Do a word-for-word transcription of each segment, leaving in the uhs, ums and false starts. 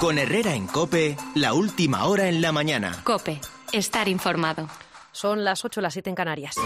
Con Herrera en COPE, la última hora en la mañana. COPE, estar informado. Son las ocho, las siete en Canarias.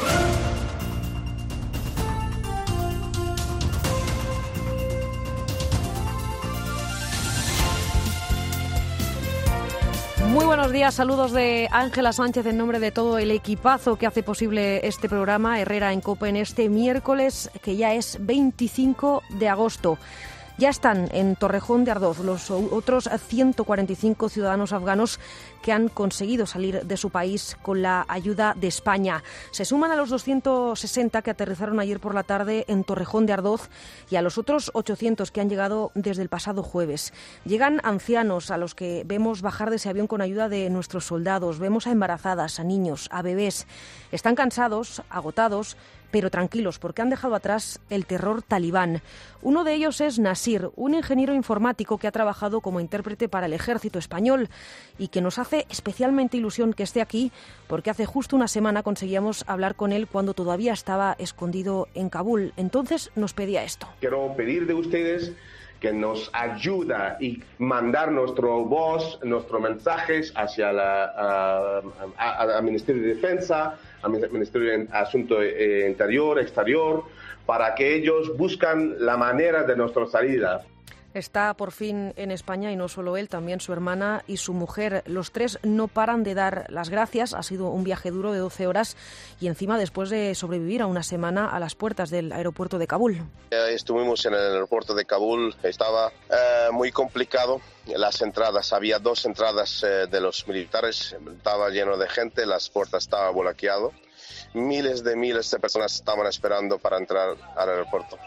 Muy buenos días, saludos de Ángela Sánchez en nombre de todo el equipazo que hace posible este programa Herrera en COPE en este miércoles que ya es veinticinco de agosto. Ya están en Torrejón de Ardoz los otros ciento cuarenta y cinco ciudadanos afganos que han conseguido salir de su país con la ayuda de España. Se suman a los doscientos sesenta que aterrizaron ayer por la tarde en Torrejón de Ardoz y a los otros ochocientos que han llegado desde el pasado jueves. Llegan ancianos a los que vemos bajar de ese avión con ayuda de nuestros soldados. Vemos a embarazadas, a niños, a bebés. Están cansados, agotados, pero tranquilos, porque han dejado atrás el terror talibán. Uno de ellos es Nasir, un ingeniero informático que ha trabajado como intérprete para el ejército español y que nos hace especialmente ilusión que esté aquí, porque hace justo una semana conseguíamos hablar con él cuando todavía estaba escondido en Kabul. Entonces nos pedía esto. Quiero pedir de ustedes que nos ayuda y mandar nuestro voz, nuestros mensajes hacia la uh, a, a Ministerio de Defensa, al Ministerio de Asuntos eh, Interior, Exterior, para que ellos buscan la manera de nuestra salida. Está por fin en España y no solo él, también su hermana y su mujer. Los tres no paran de dar las gracias. Ha sido un viaje duro de doce horas y encima después de sobrevivir a una semana a las puertas del aeropuerto de Kabul. Estuvimos en el aeropuerto de Kabul, estaba eh, muy complicado. Las entradas, había dos entradas eh, de los militares, estaba lleno de gente, las puertas estaban bloqueadas. Miles de miles de personas estaban esperando para entrar al aeropuerto.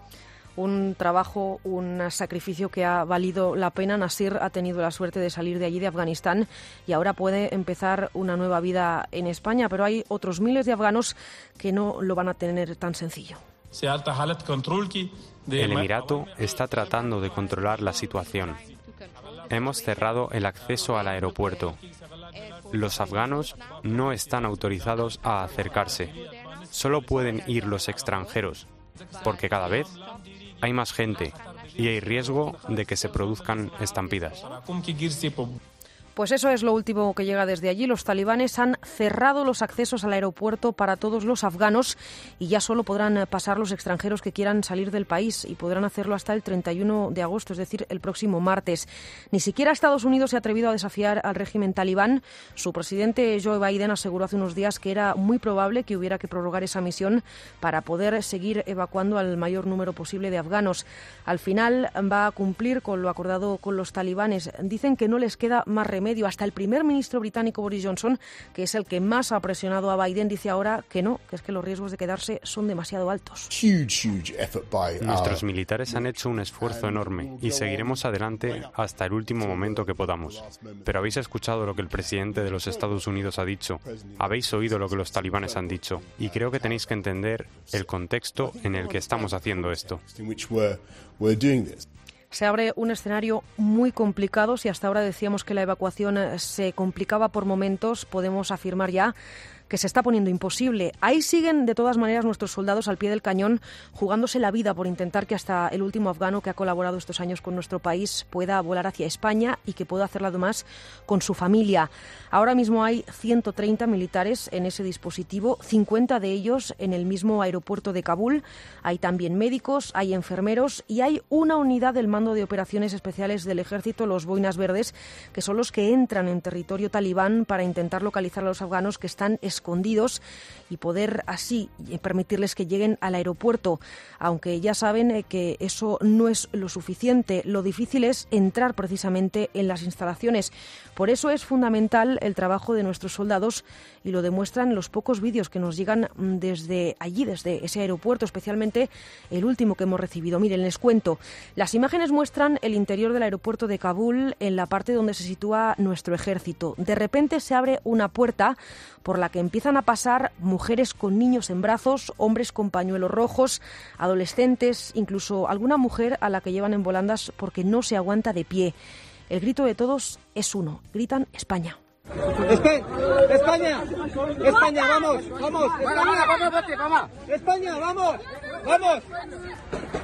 Un trabajo, un sacrificio que ha valido la pena. Nasir ha tenido la suerte de salir de allí, de Afganistán, y ahora puede empezar una nueva vida en España, pero hay otros miles de afganos que no lo van a tener tan sencillo. El Emirato está tratando de controlar la situación. Hemos cerrado el acceso al aeropuerto. Los afganos no están autorizados a acercarse. Solo pueden ir los extranjeros, porque cada vez hay más gente y hay riesgo de que se produzcan estampidas. Pues eso es lo último que llega desde allí. Los talibanes han cerrado los accesos al aeropuerto para todos los afganos y ya solo podrán pasar los extranjeros que quieran salir del país y podrán hacerlo hasta el treinta y uno de agosto, es decir, el próximo martes. Ni siquiera Estados Unidos se ha atrevido a desafiar al régimen talibán. Su presidente Joe Biden aseguró hace unos días que era muy probable que hubiera que prorrogar esa misión para poder seguir evacuando al mayor número posible de afganos. Al final va a cumplir con lo acordado con los talibanes. Dicen que no les queda más remedio. Hasta el primer ministro británico Boris Johnson, que es el que más ha presionado a Biden, dice ahora que no, que es que los riesgos de quedarse son demasiado altos. Nuestros militares han hecho un esfuerzo enorme y seguiremos adelante hasta el último momento que podamos. Pero habéis escuchado lo que el presidente de los Estados Unidos ha dicho, habéis oído lo que los talibanes han dicho y creo que tenéis que entender el contexto en el que estamos haciendo esto. Se abre un escenario muy complicado. Si hasta ahora decíamos que la evacuación se complicaba por momentos, podemos afirmar ya que se está poniendo imposible. Ahí siguen, de todas maneras, nuestros soldados al pie del cañón, jugándose la vida por intentar que hasta el último afgano que ha colaborado estos años con nuestro país pueda volar hacia España y que pueda hacerlo además con su familia. Ahora mismo hay ciento treinta militares en ese dispositivo, cincuenta de ellos en el mismo aeropuerto de Kabul. Hay también médicos, hay enfermeros y hay una unidad del Mando de Operaciones Especiales del Ejército, los Boinas Verdes, que son los que entran en territorio talibán para intentar localizar a los afganos que están escondidos y poder así permitirles que lleguen al aeropuerto, aunque ya saben que eso no es lo suficiente. Lo difícil es entrar precisamente en las instalaciones. Por eso es fundamental el trabajo de nuestros soldados y lo demuestran los pocos vídeos que nos llegan desde allí, desde ese aeropuerto, especialmente el último que hemos recibido. Miren, les cuento. Las imágenes muestran el interior del aeropuerto de Kabul, en la parte donde se sitúa nuestro ejército. De repente se abre una puerta por la que empiezan a pasar mujeres con niños en brazos, hombres con pañuelos rojos, adolescentes, incluso alguna mujer a la que llevan en volandas porque no se aguanta de pie. El grito de todos es uno, gritan España. España, España, vamos, vamos, España, vamos, vamos, España, vamos, vamos.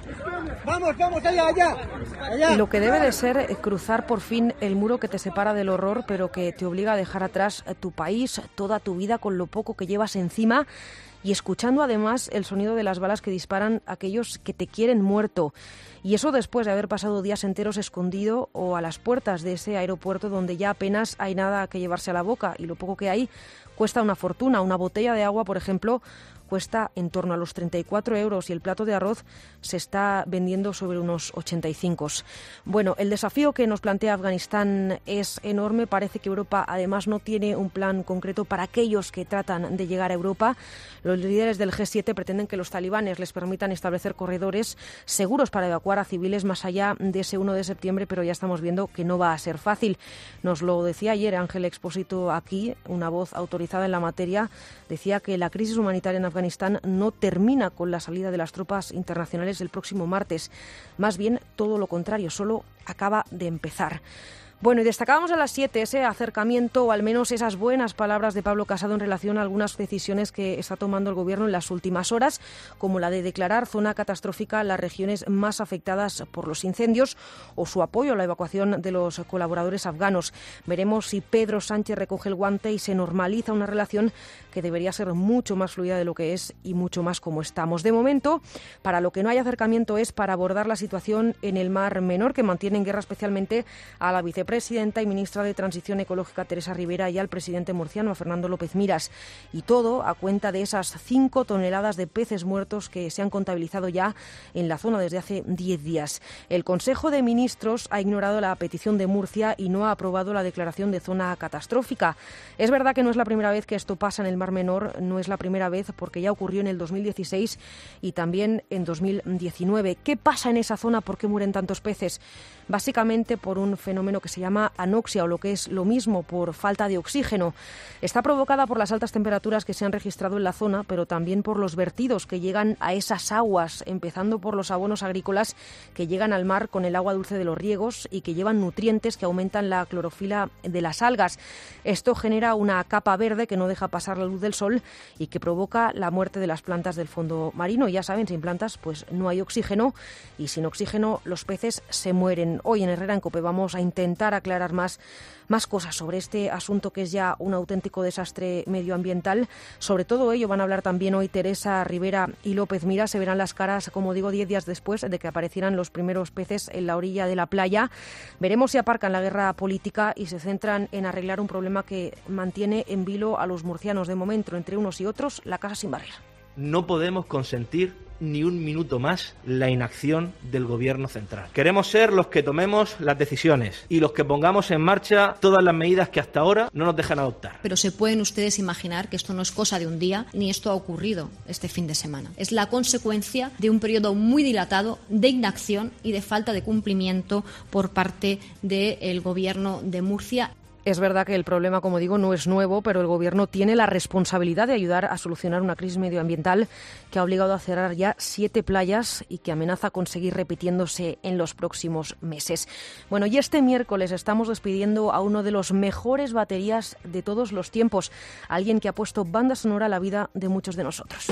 Vamos, vamos, allá, allá, allá. Y lo que debe de ser cruzar por fin el muro que te separa del horror, pero que te obliga a dejar atrás tu país, toda tu vida, con lo poco que llevas encima, y escuchando además el sonido de las balas que disparan aquellos que te quieren muerto. Y eso después de haber pasado días enteros escondido o a las puertas de ese aeropuerto donde ya apenas hay nada que llevarse a la boca, y lo poco que hay cuesta una fortuna. Una botella de agua, por ejemplo, cuesta en torno a los treinta y cuatro euros y el plato de arroz se está vendiendo sobre unos ochenta y cinco. Bueno, el desafío que nos plantea Afganistán es enorme. Parece que Europa además no tiene un plan concreto para aquellos que tratan de llegar a Europa. Los líderes del G siete pretenden que los talibanes les permitan establecer corredores seguros para evacuar a civiles más allá de ese uno de septiembre, pero ya estamos viendo que no va a ser fácil. Nos lo decía ayer Ángel Expósito aquí, una voz autorizada en la materia. Decía que la crisis humanitaria en Afganistán no termina con la salida de las tropas internacionales el próximo martes. Más bien todo lo contrario, solo acaba de empezar. Bueno, y destacábamos a las siete ese acercamiento, o al menos esas buenas palabras de Pablo Casado en relación a algunas decisiones que está tomando el Gobierno en las últimas horas, como la de declarar zona catastrófica las regiones más afectadas por los incendios, o su apoyo a la evacuación de los colaboradores afganos. Veremos si Pedro Sánchez recoge el guante y se normaliza una relación que debería ser mucho más fluida de lo que es y mucho más como estamos. De momento, para lo que no hay acercamiento es para abordar la situación en el Mar Menor, que mantiene en guerra especialmente a la vicepresidenta y ministra de Transición Ecológica, Teresa Rivera, y al presidente murciano, a Fernando López Miras. Y todo a cuenta de esas cinco toneladas de peces muertos que se han contabilizado ya en la zona desde hace diez días. El Consejo de Ministros ha ignorado la petición de Murcia y no ha aprobado la declaración de zona catastrófica. Es verdad que no es la primera vez que esto pasa en el Mar Menor, no es la primera vez porque ya ocurrió en el dos mil dieciséis y también en dos mil diecinueve. ¿Qué pasa en esa zona? ¿Por qué mueren tantos peces? Básicamente por un fenómeno que se llama anoxia, o lo que es lo mismo, por falta de oxígeno. Está provocada por las altas temperaturas que se han registrado en la zona, pero también por los vertidos que llegan a esas aguas, empezando por los abonos agrícolas que llegan al mar con el agua dulce de los riegos y que llevan nutrientes que aumentan la clorofila de las algas. Esto genera una capa verde que no deja pasar la luz del sol y que provoca la muerte de las plantas del fondo marino. Ya saben, sin plantas pues no hay oxígeno, y sin oxígeno los peces se mueren. Hoy en Herrera en COPE vamos a intentar aclarar más, más cosas sobre este asunto que es ya un auténtico desastre medioambiental. Sobre todo ello van a hablar también hoy Teresa Rivera y López Miras. Se verán las caras, como digo, diez días después de que aparecieran los primeros peces en la orilla de la playa. Veremos si aparcan la guerra política y se centran en arreglar un problema que mantiene en vilo a los murcianos. De momento, entre unos y otros, la casa sin barrer. No podemos consentir ni un minuto más la inacción del Gobierno central. Queremos ser los que tomemos las decisiones y los que pongamos en marcha todas las medidas que hasta ahora no nos dejan adoptar. Pero se pueden ustedes imaginar que esto no es cosa de un día, ni esto ha ocurrido este fin de semana. Es la consecuencia de un periodo muy dilatado de inacción y de falta de cumplimiento por parte del Gobierno de Murcia. Es verdad que el problema, como digo, no es nuevo, pero el Gobierno tiene la responsabilidad de ayudar a solucionar una crisis medioambiental que ha obligado a cerrar ya siete playas y que amenaza con seguir repitiéndose en los próximos meses. Bueno, y este miércoles estamos despidiendo a uno de los mejores baterías de todos los tiempos, alguien que ha puesto banda sonora a la vida de muchos de nosotros.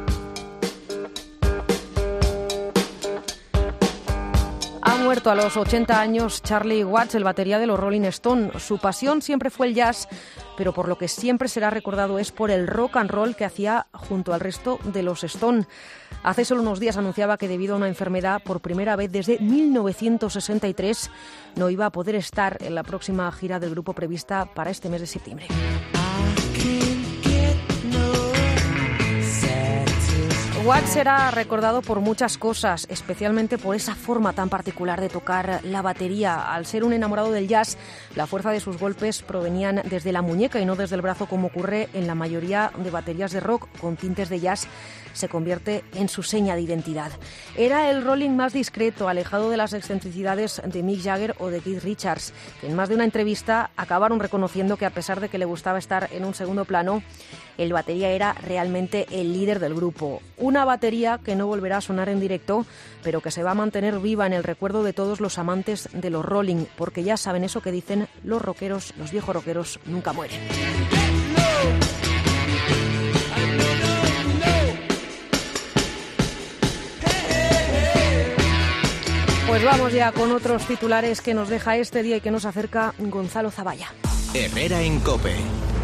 Ha muerto a los ochenta años Charlie Watts, el batería de los Rolling Stones. Su pasión siempre fue el jazz, pero por lo que siempre será recordado es por el rock and roll que hacía junto al resto de los Stones. Hace solo unos días anunciaba que debido a una enfermedad, por primera vez desde mil novecientos sesenta y tres, no iba a poder estar en la próxima gira del grupo prevista para este mes de septiembre. Watts será recordado por muchas cosas, especialmente por esa forma tan particular de tocar la batería. Al ser un enamorado del jazz, la fuerza de sus golpes provenían desde la muñeca y no desde el brazo, como ocurre en la mayoría de baterías de rock con tintes de jazz. Se convierte en su seña de identidad. Era el rolling más discreto, alejado de las excentricidades de Mick Jagger o de Keith Richards, que en más de una entrevista acabaron reconociendo que, a pesar de que le gustaba estar en un segundo plano, el batería era realmente el líder del grupo. Una batería que no volverá a sonar en directo, pero que se va a mantener viva en el recuerdo de todos los amantes de los rolling, porque ya saben eso que dicen los rockeros, los viejos rockeros nunca mueren. Pues vamos ya con otros titulares que nos deja este día y que nos acerca Gonzalo Zavalla. Herrera en COPE.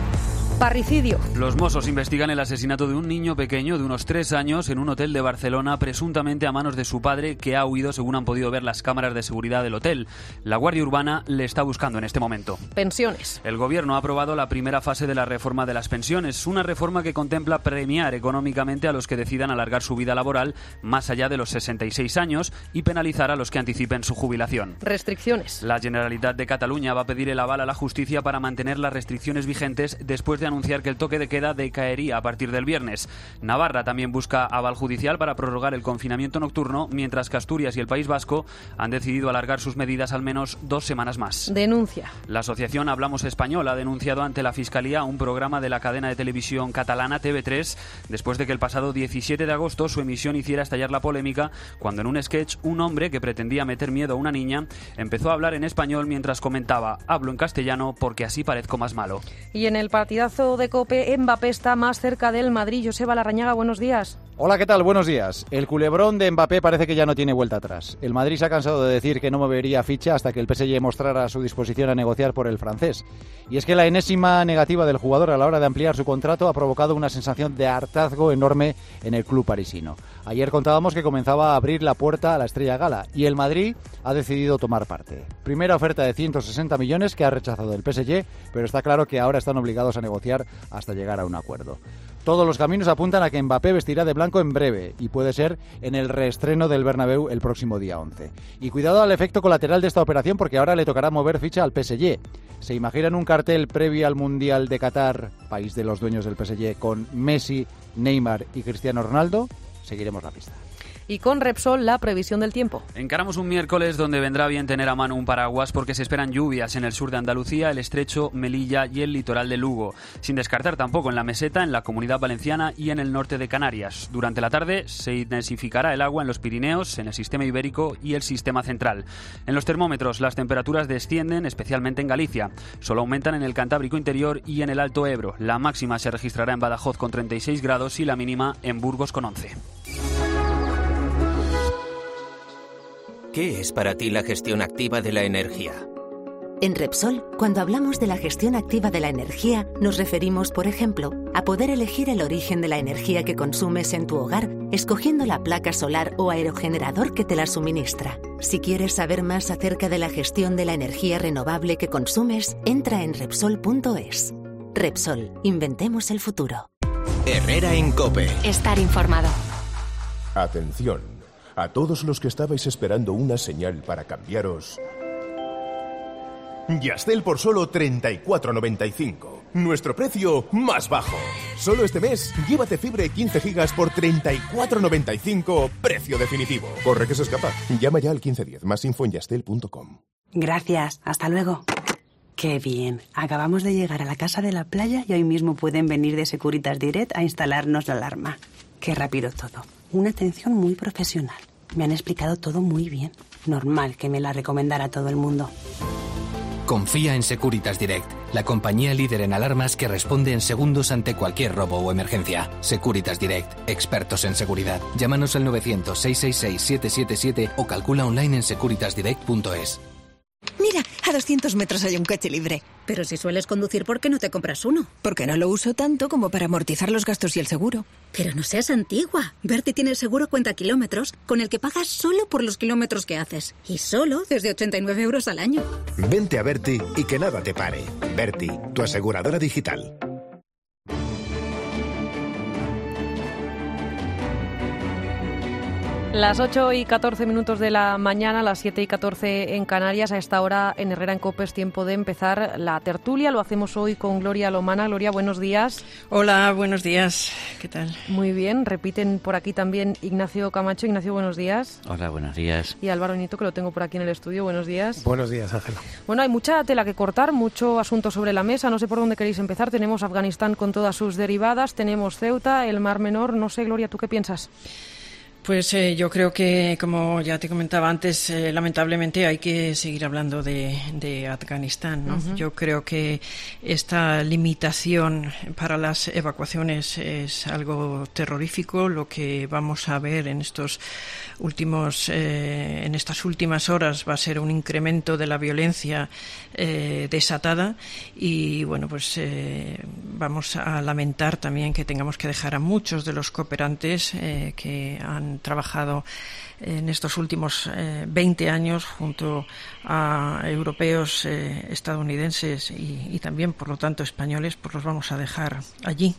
Parricidio. Los Mossos investigan el asesinato de un niño pequeño de unos tres años en un hotel de Barcelona, presuntamente a manos de su padre, que ha huido, según han podido ver las cámaras de seguridad del hotel. La Guardia Urbana le está buscando en este momento. Pensiones. El Gobierno ha aprobado la primera fase de la reforma de las pensiones, una reforma que contempla premiar económicamente a los que decidan alargar su vida laboral más allá de los sesenta y seis años y penalizar a los que anticipen su jubilación. Restricciones. La Generalitat de Cataluña va a pedir el aval a la justicia para mantener las restricciones vigentes después de anunciar que el toque de queda decaería a partir del viernes. Navarra también busca aval judicial para prorrogar el confinamiento nocturno, mientras que Asturias y el País Vasco han decidido alargar sus medidas al menos dos semanas más. Denuncia. La asociación Hablamos Español ha denunciado ante la Fiscalía un programa de la cadena de televisión catalana T V tres después de que el pasado diecisiete de agosto su emisión hiciera estallar la polémica cuando en un sketch un hombre que pretendía meter miedo a una niña empezó a hablar en español mientras comentaba: hablo en castellano porque así parezco más malo. Y en el partidazo de COPE, Mbappé está más cerca del Madrid. Joseba Larrañaga, buenos días. Hola, ¿qué tal? Buenos días. El culebrón de Mbappé parece que ya no tiene vuelta atrás. El Madrid se ha cansado de decir que no movería ficha hasta que el P S G mostrara su disposición a negociar por el francés. Y es que la enésima negativa del jugador a la hora de ampliar su contrato ha provocado una sensación de hartazgo enorme en el club parisino. Ayer contábamos que comenzaba a abrir la puerta a la Estrella Gala y el Madrid ha decidido tomar parte. Primera oferta de ciento sesenta millones que ha rechazado el P S G, pero está claro que ahora están obligados a negociar hasta llegar a un acuerdo. Todos los caminos apuntan a que Mbappé vestirá de blanco en breve y puede ser en el reestreno del Bernabéu el próximo día once. Y cuidado al efecto colateral de esta operación porque ahora le tocará mover ficha al P S G. ¿Se imaginan un cartel previo al Mundial de Qatar, país de los dueños del P S G, con Messi, Neymar y Cristiano Ronaldo? Seguiremos la pista. Y con Repsol, la previsión del tiempo. Encaramos un miércoles donde vendrá bien tener a mano un paraguas porque se esperan lluvias en el sur de Andalucía, el Estrecho, Melilla y el litoral de Lugo. Sin descartar tampoco en la meseta, en la Comunidad Valenciana y en el norte de Canarias. Durante la tarde se intensificará el agua en los Pirineos, en el sistema ibérico y el sistema central. En los termómetros las temperaturas descienden, especialmente en Galicia. Solo aumentan en el Cantábrico interior y en el Alto Ebro. La máxima se registrará en Badajoz con treinta y seis grados y la mínima en Burgos con once. ¿Qué es para ti la gestión activa de la energía? En Repsol, cuando hablamos de la gestión activa de la energía, nos referimos, por ejemplo, a poder elegir el origen de la energía que consumes en tu hogar, escogiendo la placa solar o aerogenerador que te la suministra. Si quieres saber más acerca de la gestión de la energía renovable que consumes, entra en Repsol punto es. Repsol, inventemos el futuro. Herrera en COPE. Estar informado. Atención. A todos los que estabais esperando una señal para cambiaros. Yastel por solo treinta y cuatro noventa y cinco. Nuestro precio más bajo. Solo este mes, llévate fibra de quince gigas por treinta y cuatro noventa y cinco. Precio definitivo. Corre que se escapa. Llama ya al quince diez. Más info en yastel punto com. Gracias. Hasta luego. Qué bien. Acabamos de llegar a la casa de la playa y hoy mismo pueden venir de Securitas Direct a instalarnos la alarma. Qué rápido todo. Una atención muy profesional. Me han explicado todo muy bien. Normal que me la recomendara todo el mundo. Confía en Securitas Direct, la compañía líder en alarmas que responde en segundos ante cualquier robo o emergencia. Securitas Direct, expertos en seguridad. Llámanos al novecientos, seiscientos sesenta y seis, siete siete siete o calcula online en securitas direct punto es. Mira, a doscientos metros hay un coche libre. Pero si sueles conducir, ¿por qué no te compras uno? Porque no lo uso tanto como para amortizar los gastos y el seguro. Pero no seas antigua. Berti tiene el seguro cuenta kilómetros, con el que pagas solo por los kilómetros que haces. Y solo desde ochenta y nueve euros al año. Vente a Berti y que nada te pare. Berti, tu aseguradora digital. Las ocho y catorce minutos de la mañana, las siete y catorce en Canarias. A esta hora en Herrera en COPE es tiempo de empezar la tertulia. Lo hacemos hoy con Gloria Lomana. Gloria, buenos días. Hola, buenos días. ¿Qué tal? Muy bien. Repiten por aquí también Ignacio Camacho. Ignacio, buenos días. Hola, buenos días. Y Álvaro Nieto, que lo tengo por aquí en el estudio. Buenos días. Buenos días, Ángela. Bueno, hay mucha tela que cortar, mucho asunto sobre la mesa. No sé por dónde queréis empezar. Tenemos Afganistán con todas sus derivadas. Tenemos Ceuta, el Mar Menor. No sé, Gloria, ¿tú qué piensas? Pues eh, yo creo que, como ya te comentaba antes, eh, lamentablemente hay que seguir hablando de, de Afganistán, ¿no? Uh-huh. Yo creo que esta limitación para las evacuaciones es algo terrorífico. Lo que vamos a ver en estos últimos, eh, en estas últimas horas va a ser un incremento de la violencia eh, desatada y, bueno, pues eh, vamos a lamentar también que tengamos que dejar a muchos de los cooperantes eh, que han trabajado en estos últimos eh, veinte años junto a europeos, eh, estadounidenses y, y también, por lo tanto, españoles, pues los vamos a dejar allí.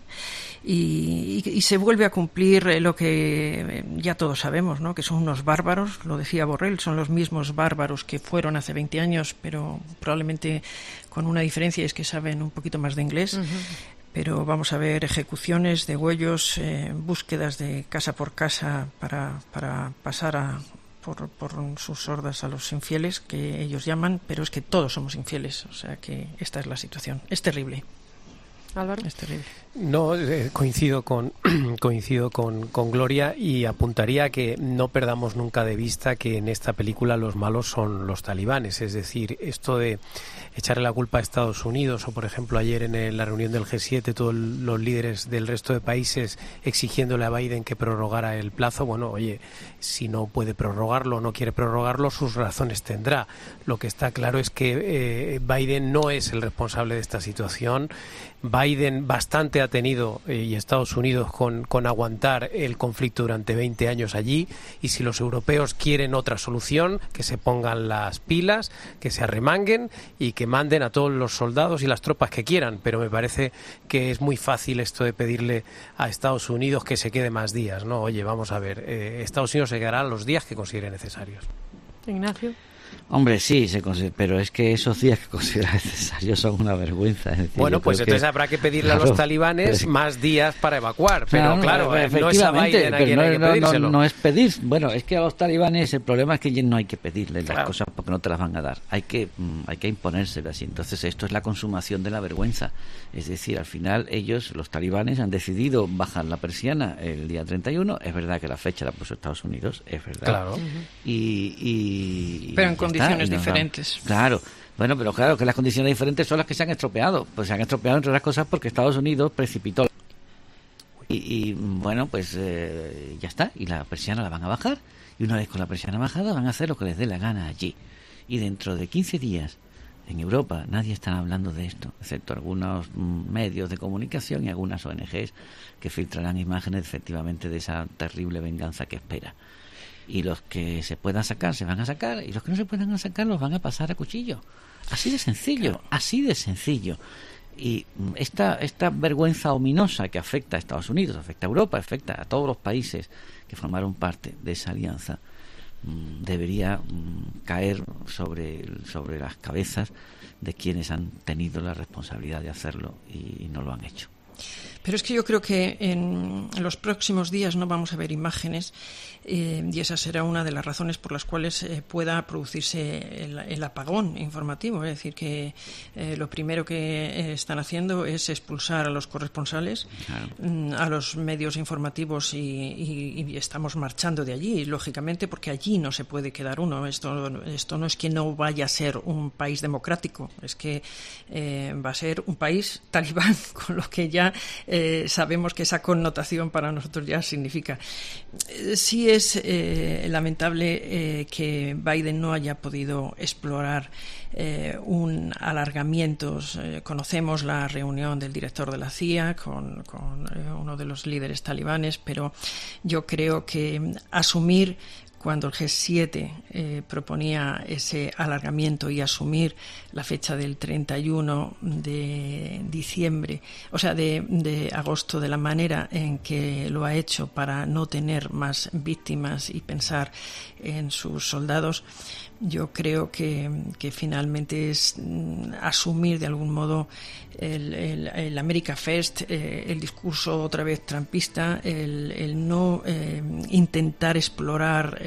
Y, y, y se vuelve a cumplir eh, lo que eh, ya todos sabemos, ¿no? Que son unos bárbaros, lo decía Borrell, son los mismos bárbaros que fueron hace veinte años, pero probablemente con una diferencia, es que saben un poquito más de inglés. Uh-huh. Pero vamos a ver ejecuciones, degüellos, eh, búsquedas de casa por casa para, para pasar a, por, por sus hordas a los infieles, que ellos llaman, pero es que todos somos infieles, o sea que esta es la situación. Es terrible. Álvaro. Es terrible. No, eh, coincido con coincido con, con Gloria y apuntaría que no perdamos nunca de vista que en esta película los malos son los talibanes, es decir, esto de echarle la culpa a Estados Unidos o, por ejemplo, ayer en el, la reunión del G siete todos los líderes del resto de países exigiéndole a Biden que prorrogara el plazo, bueno, oye, si no puede prorrogarlo o no quiere prorrogarlo, sus razones tendrá. Lo que está claro es que eh, Biden no es el responsable de esta situación. Biden bastante ha tenido eh, y Estados Unidos con, con aguantar el conflicto durante veinte años allí, y si los europeos quieren otra solución, que se pongan las pilas, que se arremanguen y que manden a todos los soldados y las tropas que quieran, pero me parece que es muy fácil esto de pedirle a Estados Unidos que se quede más días, ¿no? Oye, vamos a ver, eh, Estados Unidos se quedará los días que considere necesarios. Ignacio. Hombre, sí, se considera, pero es que esos días que considera necesarios son una vergüenza. Es decir, bueno, pues entonces que, habrá que pedirle claro, a los talibanes pero, más días para evacuar, pero no, claro, no, no es a Biden a quien no, hay que pedírselo. No, no, no es pedir, bueno, es que a los talibanes el problema es que no hay que pedirles las claro. cosas porque no te las van a dar, hay que hay que imponérselas, y entonces esto es la consumación de la vergüenza, es decir, al final ellos, los talibanes, han decidido bajar la persiana el día treinta y uno, es verdad que la fecha la puso Estados Unidos, es verdad, claro. y, y pero en condiciones diferentes. Claro, bueno, pero claro que las condiciones diferentes son las que se han estropeado. Pues se han estropeado entre otras cosas porque Estados Unidos precipitó. Y, y bueno, pues eh, ya está. Y la persiana la van a bajar. Y una vez con la persiana bajada van a hacer lo que les dé la gana allí. Y dentro de quince días, en Europa, nadie está hablando de esto, excepto algunos mm, medios de comunicación y algunas O N Ges que filtrarán imágenes efectivamente de esa terrible venganza que espera. Y los que se puedan sacar se van a sacar, y los que no se puedan sacar los van a pasar a cuchillo. Así de sencillo, claro. así de sencillo. Y esta esta vergüenza ominosa que afecta a Estados Unidos, afecta a Europa, afecta a todos los países que formaron parte de esa alianza, mmm, debería mmm, caer sobre, sobre las cabezas de quienes han tenido la responsabilidad de hacerlo y, y no lo han hecho. Pero es que yo creo que en los próximos días no vamos a ver imágenes eh, y esa será una de las razones por las cuales eh, pueda producirse el, el apagón informativo. Es decir, que eh, lo primero que eh, están haciendo es expulsar a los corresponsales, claro. a los medios informativos y, y, y estamos marchando de allí, lógicamente, porque allí no se puede quedar uno. Esto, esto no es que no vaya a ser un país democrático, es que eh, va a ser un país talibán, con lo que ya eh, sabemos que esa connotación para nosotros ya significa. Eh, sí es eh, lamentable eh, que Biden no haya podido explorar eh, un alargamiento. Eh, conocemos la reunión del director de la C I A con, con eh, uno de los líderes talibanes, pero yo creo que asumir cuando el G siete eh, proponía ese alargamiento y asumir la fecha del treinta y uno de diciembre, o sea, de, de agosto, de la manera en que lo ha hecho para no tener más víctimas y pensar en sus soldados, yo creo que, que finalmente es mm, asumir de algún modo el, el, el America First, eh, el discurso otra vez trumpista, el, el no eh, intentar explorar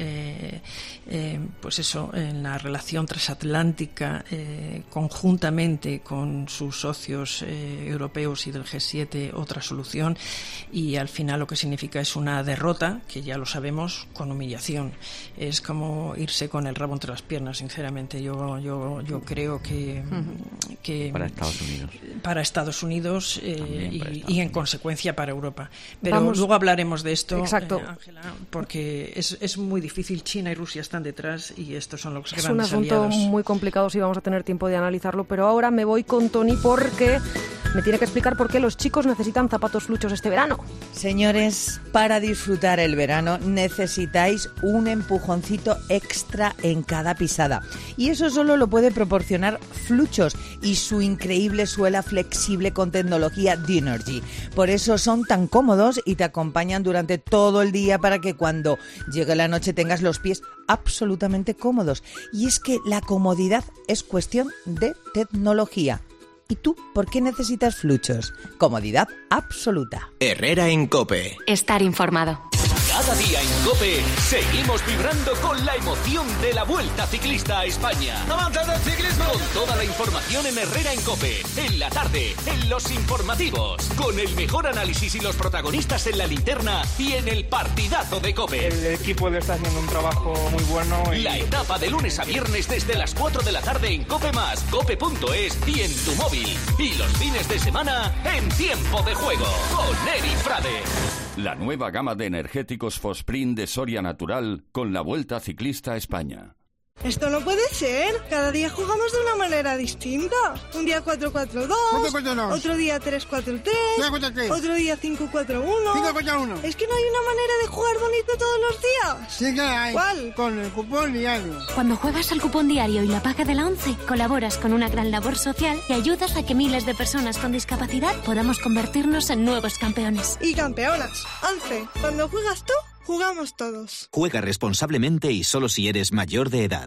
eh, eh, pues eso, en la relación transatlántica eh, conjuntamente con sus socios eh, europeos y del G siete otra solución, y al final lo que significa es una derrota, que ya lo sabemos, con humillación. Es como irse con el rabo entre las piernas, sinceramente. Yo yo, yo creo que, uh-huh. que para Estados Unidos, para Estados Unidos eh, para y, Estados y en Unidos. consecuencia para Europa. Pero Vamos. luego hablaremos de esto, Exacto. eh, Ángela, porque es, es muy difícil. China y Rusia están detrás y estos son los Es grandes un asunto aliados. muy complicado, si vamos a tener tiempo de analizarlo, pero ahora me voy con Tony porque me tiene que explicar por qué los chicos necesitan zapatos fluchos este verano. Señores, para disfrutar el verano necesitáis un empujoncito extra en cada pisada. Y eso solo lo puede proporcionar Fluchos y su increíble suela flexible con tecnología Dynergy. Por eso son tan cómodos y te acompañan durante todo el día para que cuando llegue la noche tengas los pies absolutamente cómodos. Y es que la comodidad es cuestión de tecnología. ¿Y tú por qué necesitas Fluchos? Comodidad absoluta. Herrera en COPE. Estar informado. Cada día en COPE seguimos vibrando con la emoción de la Vuelta Ciclista a España. ¡Amantes del ciclismo! Con toda la información en Herrera en COPE, en la tarde, en los informativos, con el mejor análisis y los protagonistas en la linterna y en el partidazo de COPE. El equipo le está haciendo un trabajo muy bueno. Y... La etapa de lunes a viernes desde las cuatro de la tarde en COPE más, cope punto es y en tu móvil. Y los fines de semana en Tiempo de Juego, con Eri Frade. La nueva gama de energéticos Fosprint de Soria Natural con la Vuelta Ciclista a España. Esto no puede ser. Cada día jugamos de una manera distinta. Un día cuatro cuatro dos, otro día tres cuatro tres, otro día cinco cuatro uno. Es que no hay una manera de jugar bonito todos los días. Sí que hay. ¿Cuál? Con el cupón diario. Cuando juegas al cupón diario y la paga de la ONCE, colaboras con una gran labor social y ayudas a que miles de personas con discapacidad podamos convertirnos en nuevos campeones. Y campeonas. ONCE, cuando juegas tú, jugamos todos. Juega responsablemente y solo si eres mayor de edad.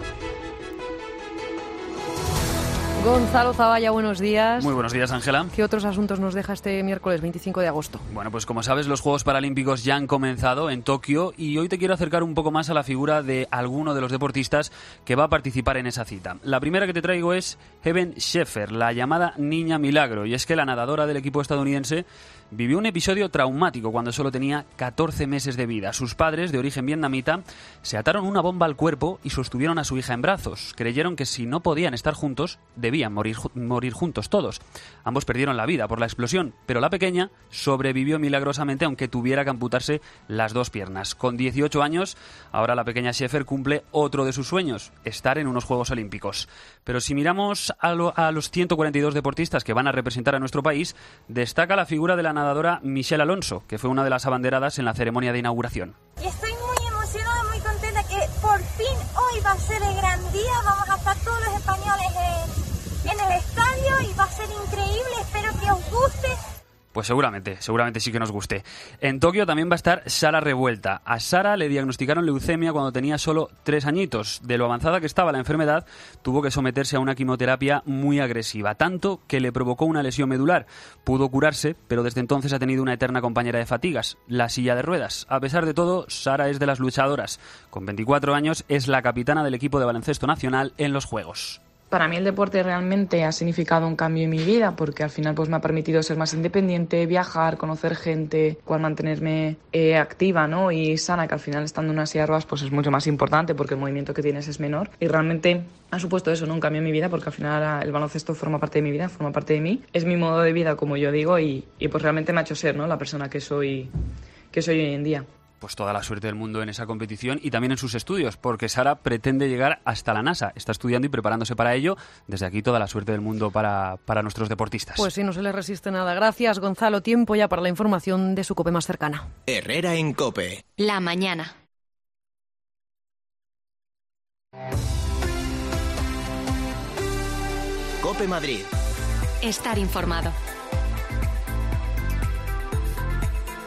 Gonzalo Zavalla, buenos días. Muy buenos días, Ángela. ¿Qué otros asuntos nos deja este miércoles veinticinco de agosto? Bueno, pues como sabes, los Juegos Paralímpicos ya han comenzado en Tokio y hoy te quiero acercar un poco más a la figura de alguno de los deportistas que va a participar en esa cita. La primera que te traigo es Heben Schaefer, la llamada Niña Milagro, y es que la nadadora del equipo estadounidense vivió un episodio traumático cuando solo tenía catorce meses de vida. Sus padres, de origen vietnamita, se ataron una bomba al cuerpo y sostuvieron a su hija en brazos. Creyeron que si no podían estar juntos, debían morir, morir juntos todos. Ambos perdieron la vida por la explosión, pero la pequeña sobrevivió milagrosamente, aunque tuviera que amputarse las dos piernas. Con dieciocho años, ahora la pequeña Schaefer cumple otro de sus sueños, estar en unos Juegos Olímpicos. Pero si miramos a, lo, a los ciento cuarenta y dos deportistas que van a representar a nuestro país, destaca la figura de la nadadora Michelle Alonso, que fue una de las abanderadas en la ceremonia de inauguración. Y estoy muy emocionada, muy contenta que por fin hoy va a ser el gran día. Vamos a estar todos los españoles en, en el estadio y va a ser increíble. Espero que os guste. Pues seguramente, seguramente sí que nos guste. En Tokio también va a estar Sara Revuelta. A Sara le diagnosticaron leucemia cuando tenía solo tres añitos. De lo avanzada que estaba la enfermedad, tuvo que someterse a una quimioterapia muy agresiva, tanto que le provocó una lesión medular. Pudo curarse, pero desde entonces ha tenido una eterna compañera de fatigas, la silla de ruedas. A pesar de todo, Sara es de las luchadoras. Con veinticuatro años es la capitana del equipo de baloncesto nacional en los Juegos. Para mí el deporte realmente ha significado un cambio en mi vida porque al final pues me ha permitido ser más independiente, viajar, conocer gente, cual mantenerme eh, activa, ¿no? Y sana, que al final estando en una silla de ruedas pues es mucho más importante porque el movimiento que tienes es menor y realmente ha supuesto eso, ¿no? Un cambio en mi vida porque al final el baloncesto forma parte de mi vida, forma parte de mí, es mi modo de vida como yo digo y, y pues realmente me ha hecho ser, ¿no? La persona que soy, que soy hoy en día. Pues toda la suerte del mundo en esa competición y también en sus estudios, porque Sara pretende llegar hasta la NASA. Está estudiando y preparándose para ello. Desde aquí toda la suerte del mundo para, para nuestros deportistas. Pues sí, no se les resiste nada. Gracias, Gonzalo. Tiempo ya para la información de su COPE más cercana. Herrera en COPE. La mañana. COPE Madrid. Estar informado.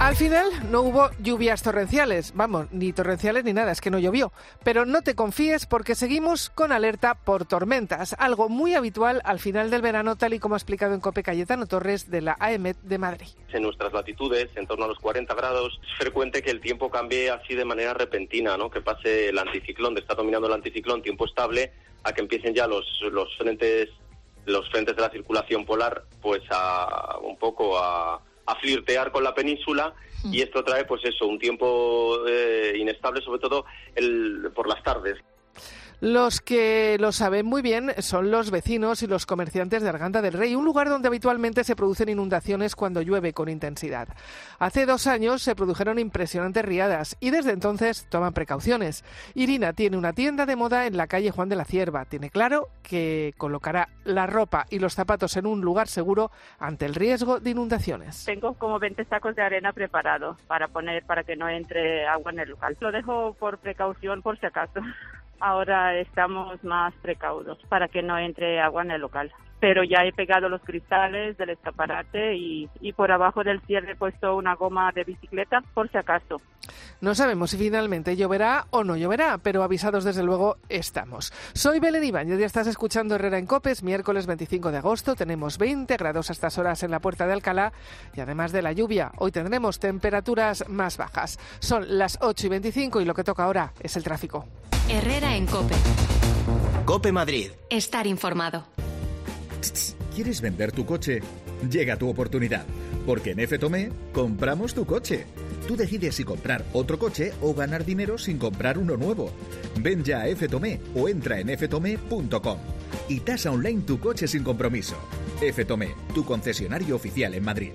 Al final no hubo lluvias torrenciales, vamos, ni torrenciales ni nada, es que no llovió. Pero no te confíes porque seguimos con alerta por tormentas, algo muy habitual al final del verano, tal y como ha explicado en COPE Cayetano Torres de la A E M E T de Madrid. En nuestras latitudes, en torno a los cuarenta grados, es frecuente que el tiempo cambie así de manera repentina, ¿no? Que pase el anticiclón, de estar dominando el anticiclón, tiempo estable, a que empiecen ya los, los frentes los frentes de la circulación polar, pues a un poco a... a flirtear con la península, y esto trae pues eso, un tiempo eh, inestable, sobre todo el, por las tardes. Los que lo saben muy bien son los vecinos y los comerciantes de Arganda del Rey, un lugar donde habitualmente se producen inundaciones cuando llueve con intensidad. Hace dos años se produjeron impresionantes riadas y desde entonces toman precauciones. Irina tiene una tienda de moda en la calle Juan de la Cierva. Tiene claro que colocará la ropa y los zapatos en un lugar seguro ante el riesgo de inundaciones. Tengo como veinte sacos de arena preparados para poner para que no entre agua en el local. Lo dejo por precaución, por si acaso. Ahora estamos más precaudos para que no entre agua en el local. Pero ya he pegado los cristales del escaparate y, y por abajo del cierre he puesto una goma de bicicleta por si acaso. No sabemos si finalmente lloverá o no lloverá, pero avisados desde luego estamos. Soy Belén Ibáñez y estás escuchando Herrera en COPE. Es miércoles veinticinco de agosto, tenemos veinte grados a estas horas en la Puerta de Alcalá y además de la lluvia, hoy tendremos temperaturas más bajas. Son las ocho y veinticinco y lo que toca ahora es el tráfico. Herrera en COPE. COPE Madrid. Estar informado. ¿Quieres vender tu coche? Llega tu oportunidad, porque en F Tomé compramos tu coche. Tú decides si comprar otro coche o ganar dinero sin comprar uno nuevo. Ven ya a F Tomé o entra en f tomé punto com y tasa online tu coche sin compromiso. F Tomé, tu concesionario oficial en Madrid.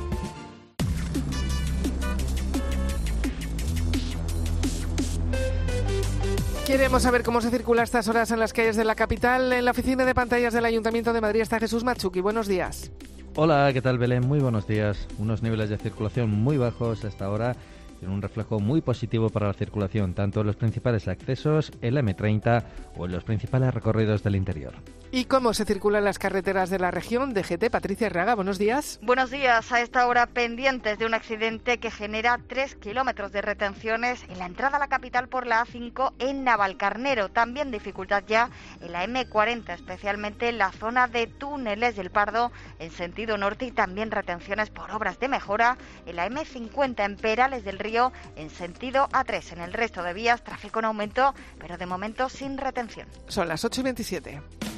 Queremos saber cómo se circula a estas horas en las calles de la capital. En la oficina de pantallas del Ayuntamiento de Madrid está Jesús Machuqui. Buenos días. Hola, ¿qué tal, Belén? Muy buenos días. Unos niveles de circulación muy bajos hasta ahora, en un reflejo muy positivo para la circulación, tanto en los principales accesos, el eme treinta o en los principales recorridos del interior. ¿Y cómo se circulan las carreteras de la región? D G T, Patricia Herraga, buenos días. Buenos días. A esta hora pendientes de un accidente que genera tres kilómetros de retenciones en la entrada a la capital por la A cinco en Navalcarnero. También dificultad ya en la eme cuarenta, especialmente en la zona de Túneles del Pardo en sentido norte, y también retenciones por obras de mejora en la eme cincuenta en Perales del Río en sentido A tres. En el resto de vías, tráfico en aumento, pero de momento sin retención. Son las ocho y veintisiete.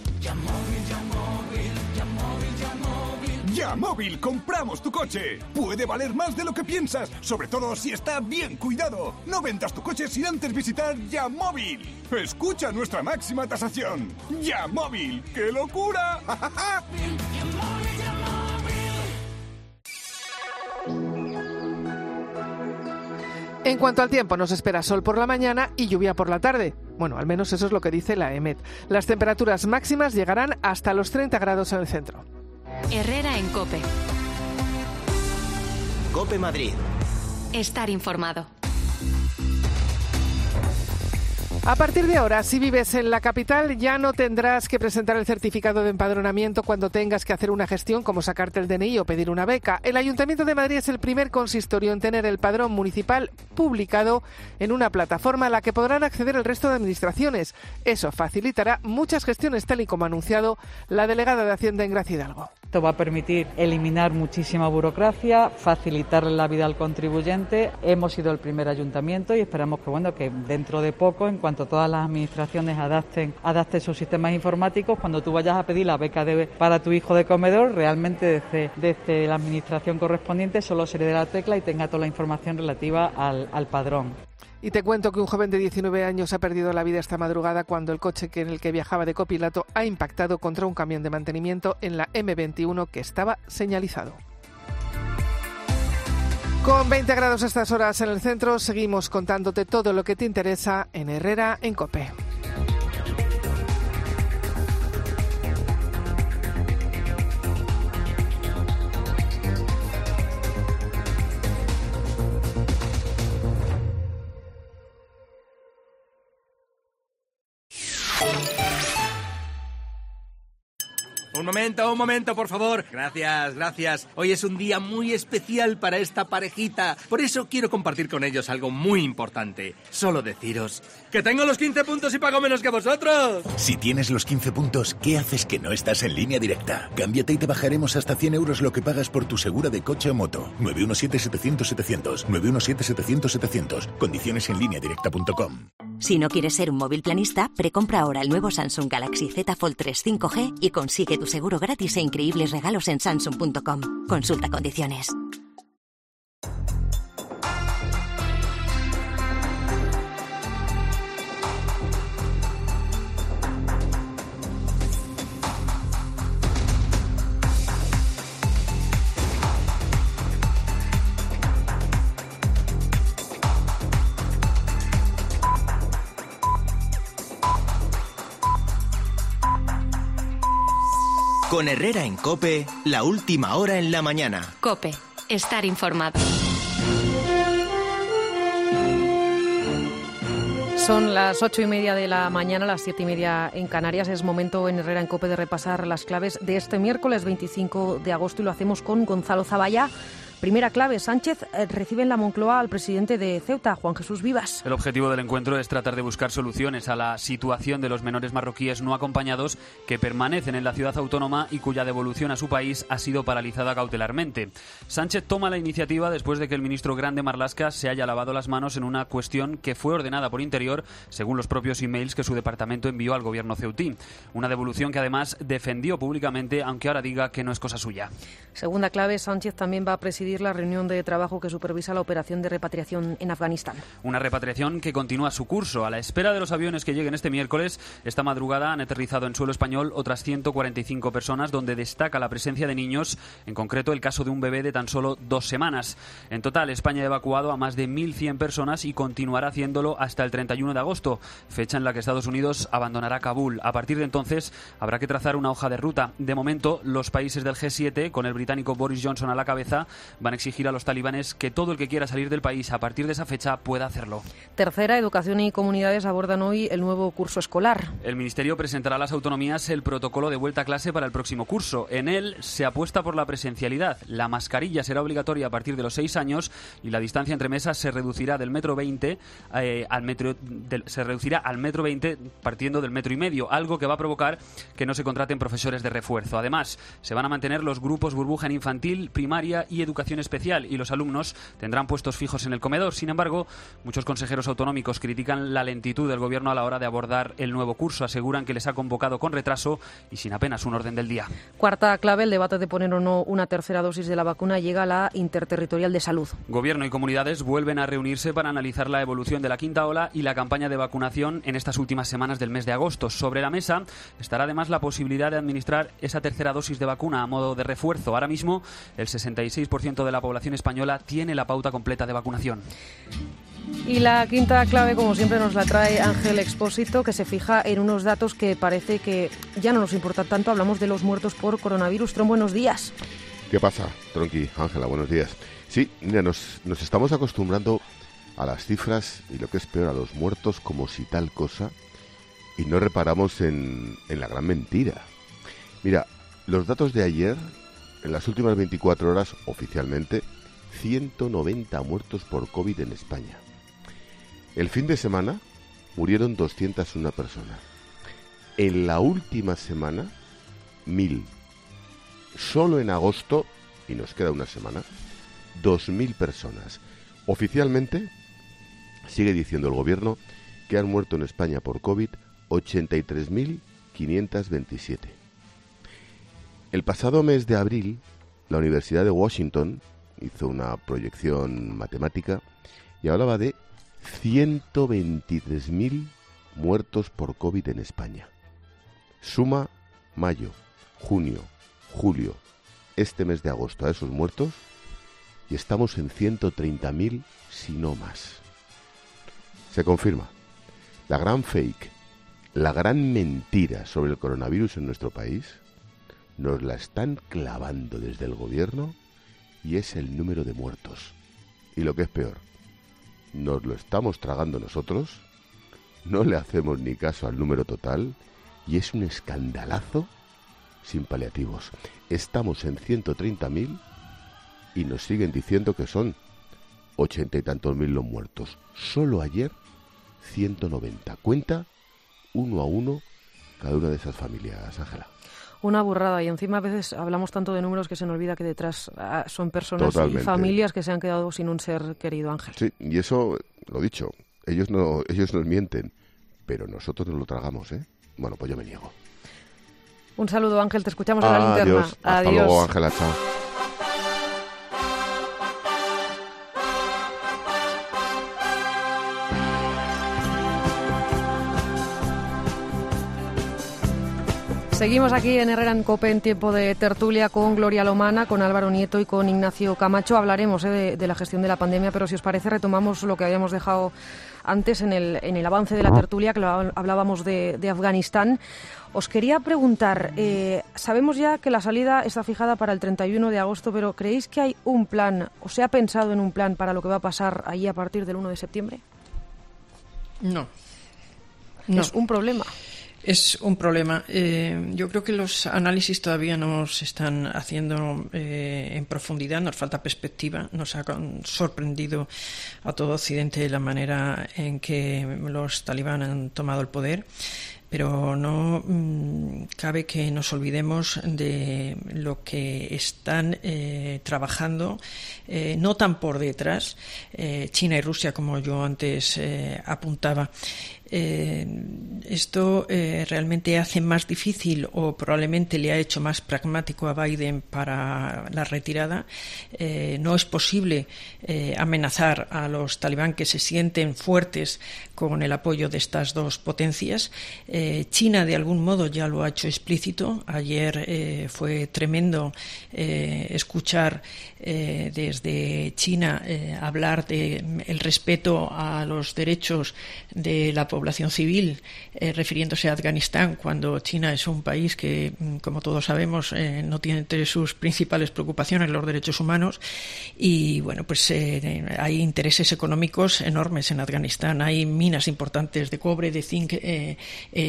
Yamóvil, compramos tu coche. Puede valer más de lo que piensas, sobre todo si está bien cuidado. No vendas tu coche sin antes visitar Yamóvil. Escucha nuestra máxima tasación. Yamóvil, ¡qué locura! En cuanto al tiempo, nos espera sol por la mañana y lluvia por la tarde. Bueno, al menos eso es lo que dice la E M E T. Las temperaturas máximas llegarán hasta los treinta grados en el centro. Herrera en COPE. COPE Madrid. Estar informado. A partir de ahora, si vives en la capital, ya no tendrás que presentar el certificado de empadronamiento cuando tengas que hacer una gestión como sacarte el D N I o pedir una beca. El Ayuntamiento de Madrid es el primer consistorio en tener el padrón municipal publicado en una plataforma a la que podrán acceder el resto de administraciones. Eso facilitará muchas gestiones, tal y como ha anunciado la delegada de Hacienda en Gracia Hidalgo. Esto va a permitir eliminar muchísima burocracia, facilitarle la vida al contribuyente. Hemos sido el primer ayuntamiento y esperamos que, bueno, que dentro de poco, en cuanto todas las administraciones adapten, adapten sus sistemas informáticos, cuando tú vayas a pedir la beca de, para tu hijo de comedor, realmente desde, desde la administración correspondiente solo se le dé la tecla y tenga toda la información relativa al, al padrón. Y te cuento que un joven de diecinueve años ha perdido la vida esta madrugada cuando el coche en el que viajaba de copiloto ha impactado contra un camión de mantenimiento en la eme veintiuno que estaba señalizado. Con veinte grados a estas horas en el centro, seguimos contándote todo lo que te interesa en Herrera en COPE. Un momento, un momento, por favor. Gracias, gracias. Hoy es un día muy especial para esta parejita. Por eso quiero compartir con ellos algo muy importante. Solo deciros que tengo los quince puntos y pago menos que vosotros. Si tienes los quince puntos, ¿qué haces que no estás en Línea Directa? Cámbiate y te bajaremos hasta cien euros lo que pagas por tu segura de coche o moto. nueve uno siete, setecientos, setecientos. nueve uno siete, setecientos, setecientos. Condiciones en línea directa punto com. Si no quieres ser un móvil planista, precompra ahora el nuevo Samsung Galaxy Z Fold tres cinco G y consigue tu seguro gratis e increíbles regalos en samsung punto com. Consulta condiciones. Con Herrera en COPE, la última hora en la mañana. COPE, estar informado. Son las ocho y media de la mañana, las siete y media en Canarias. Es momento en Herrera en COPE de repasar las claves de este miércoles veinticinco de agosto y lo hacemos con Gonzalo Zavalla. Primera clave, Sánchez recibe en la Moncloa al presidente de Ceuta, Juan Jesús Vivas. El objetivo del encuentro es tratar de buscar soluciones a la situación de los menores marroquíes no acompañados que permanecen en la ciudad autónoma y cuya devolución a su país ha sido paralizada cautelarmente. Sánchez toma la iniciativa después de que el ministro Grande Marlaska se haya lavado las manos en una cuestión que fue ordenada por Interior, según los propios emails que su departamento envió al gobierno ceutí. Una devolución que además defendió públicamente, aunque ahora diga que no es cosa suya. Segunda clave, Sánchez también va a presidir la reunión de trabajo que supervisa la operación de repatriación en Afganistán. Una repatriación que continúa su curso. A la espera de los aviones que lleguen este miércoles, esta madrugada han aterrizado en suelo español otras ciento cuarenta y cinco personas, donde destaca la presencia de niños, en concreto el caso de un bebé de tan solo dos semanas. En total, España ha evacuado a más de mil cien personas y continuará haciéndolo hasta el treinta y uno de agosto, fecha en la que Estados Unidos abandonará Kabul. A partir de entonces, habrá que trazar una hoja de ruta. De momento, los países del G siete, con el británico Boris Johnson a la cabeza, van a exigir a los talibanes que todo el que quiera salir del país a partir de esa fecha pueda hacerlo. Tercera, Educación y Comunidades abordan hoy el nuevo curso escolar. El Ministerio presentará a las autonomías el protocolo de vuelta a clase para el próximo curso. En él se apuesta por la presencialidad. La mascarilla será obligatoria a partir de los seis años y la distancia entre mesas se reducirá del metro veinte eh, al metro del, se reducirá al metro veinte partiendo del metro y medio, algo que va a provocar que no se contraten profesores de refuerzo. Además, se van a mantener los grupos burbuja en infantil, primaria y educación especial y los alumnos tendrán puestos fijos en el comedor. Sin embargo, muchos consejeros autonómicos critican la lentitud del gobierno a la hora de abordar el nuevo curso. Aseguran que les ha convocado con retraso y sin apenas un orden del día. Cuarta clave, el debate de poner o no una tercera dosis de la vacuna llega a la Interterritorial de Salud. Gobierno y comunidades vuelven a reunirse para analizar la evolución de la quinta ola y la campaña de vacunación en estas últimas semanas del mes de agosto. Sobre la mesa estará además la posibilidad de administrar esa tercera dosis de vacuna a modo de refuerzo. Ahora mismo, el sesenta y seis por ciento de la población española tiene la pauta completa de vacunación. Y la quinta clave, como siempre, nos la trae Ángel Expósito, que se fija en unos datos que parece que ya no nos importan tanto. Hablamos de los muertos por coronavirus. Tron, buenos días. ¿Qué pasa, Tronqui? Ángela, buenos días. Sí, mira, nos, nos estamos acostumbrando a las cifras y lo que es peor, a los muertos como si tal cosa, y no reparamos en, en la gran mentira. Mira, los datos de ayer, en las últimas veinticuatro horas, oficialmente, ciento noventa muertos por COVID en España. El fin de semana murieron doscientas una personas. En la última semana, mil. Solo en agosto, y nos queda una semana, dos mil personas. Oficialmente, sigue diciendo el gobierno que han muerto en España por COVID ochenta y tres mil quinientos veintisiete. El pasado mes de abril, la Universidad de Washington hizo una proyección matemática y hablaba de ciento veintitrés mil muertos por COVID en España. Suma mayo, junio, julio, este mes de agosto a esos muertos y estamos en ciento treinta mil, si no más. Se confirma. La gran fake, la gran mentira sobre el coronavirus en nuestro país nos la están clavando desde el gobierno y es el número de muertos. Y lo que es peor, nos lo estamos tragando nosotros, no le hacemos ni caso al número total y es un escandalazo sin paliativos. Estamos en ciento treinta mil y nos siguen diciendo que son ochenta y tantos mil los muertos. Solo ayer, ciento noventa. Cuenta uno a uno cada una de esas familias, Ángela. Una burrada, y encima a veces hablamos tanto de números que se nos olvida que detrás ah, son personas Totalmente. Y familias que se han quedado sin un ser querido, Ángel. Sí, y eso, lo dicho, ellos no, ellos nos mienten, pero nosotros nos lo tragamos, ¿eh? Bueno, pues yo me niego. Un saludo, Ángel, te escuchamos en la linterna. Adiós. Hasta Adiós. Luego, Ángela, chao. Seguimos aquí en Herrera en Cope en tiempo de tertulia con Gloria Lomana, con Álvaro Nieto y con Ignacio Camacho. Hablaremos eh, de, de la gestión de la pandemia, pero si os parece retomamos lo que habíamos dejado antes en el, en el avance de la tertulia, que lo, hablábamos de, de Afganistán. Os quería preguntar, eh, sabemos ya que la salida está fijada para el treinta y uno de agosto, pero ¿creéis que hay un plan, o se ha pensado en un plan para lo que va a pasar allí a partir del uno de septiembre? No. no. Es un problema. Es un problema. Eh, yo creo que los análisis todavía no se están haciendo eh, en profundidad, nos falta perspectiva. Nos ha sorprendido a todo Occidente la manera en que los talibán han tomado el poder. Pero no mmm, cabe que nos olvidemos de lo que están eh, trabajando, eh, no tan por detrás, eh, China y Rusia, como yo antes eh, apuntaba. Eh, esto eh, realmente hace más difícil, o probablemente le ha hecho más pragmático a Biden para la retirada. Eh, no es posible eh, amenazar a los talibán, que se sienten fuertes con el apoyo de estas dos potencias. Eh, China de algún modo ya lo ha hecho explícito. Ayer eh, fue tremendo eh, escuchar eh, desde China eh, hablar de el respeto a los derechos de la población civil, eh, refiriéndose a Afganistán, cuando China es un país que, como todos sabemos, eh, no tiene entre sus principales preocupaciones los derechos humanos. Y bueno, pues eh, hay intereses económicos enormes en Afganistán. Hay minas importantes de cobre, de zinc, eh,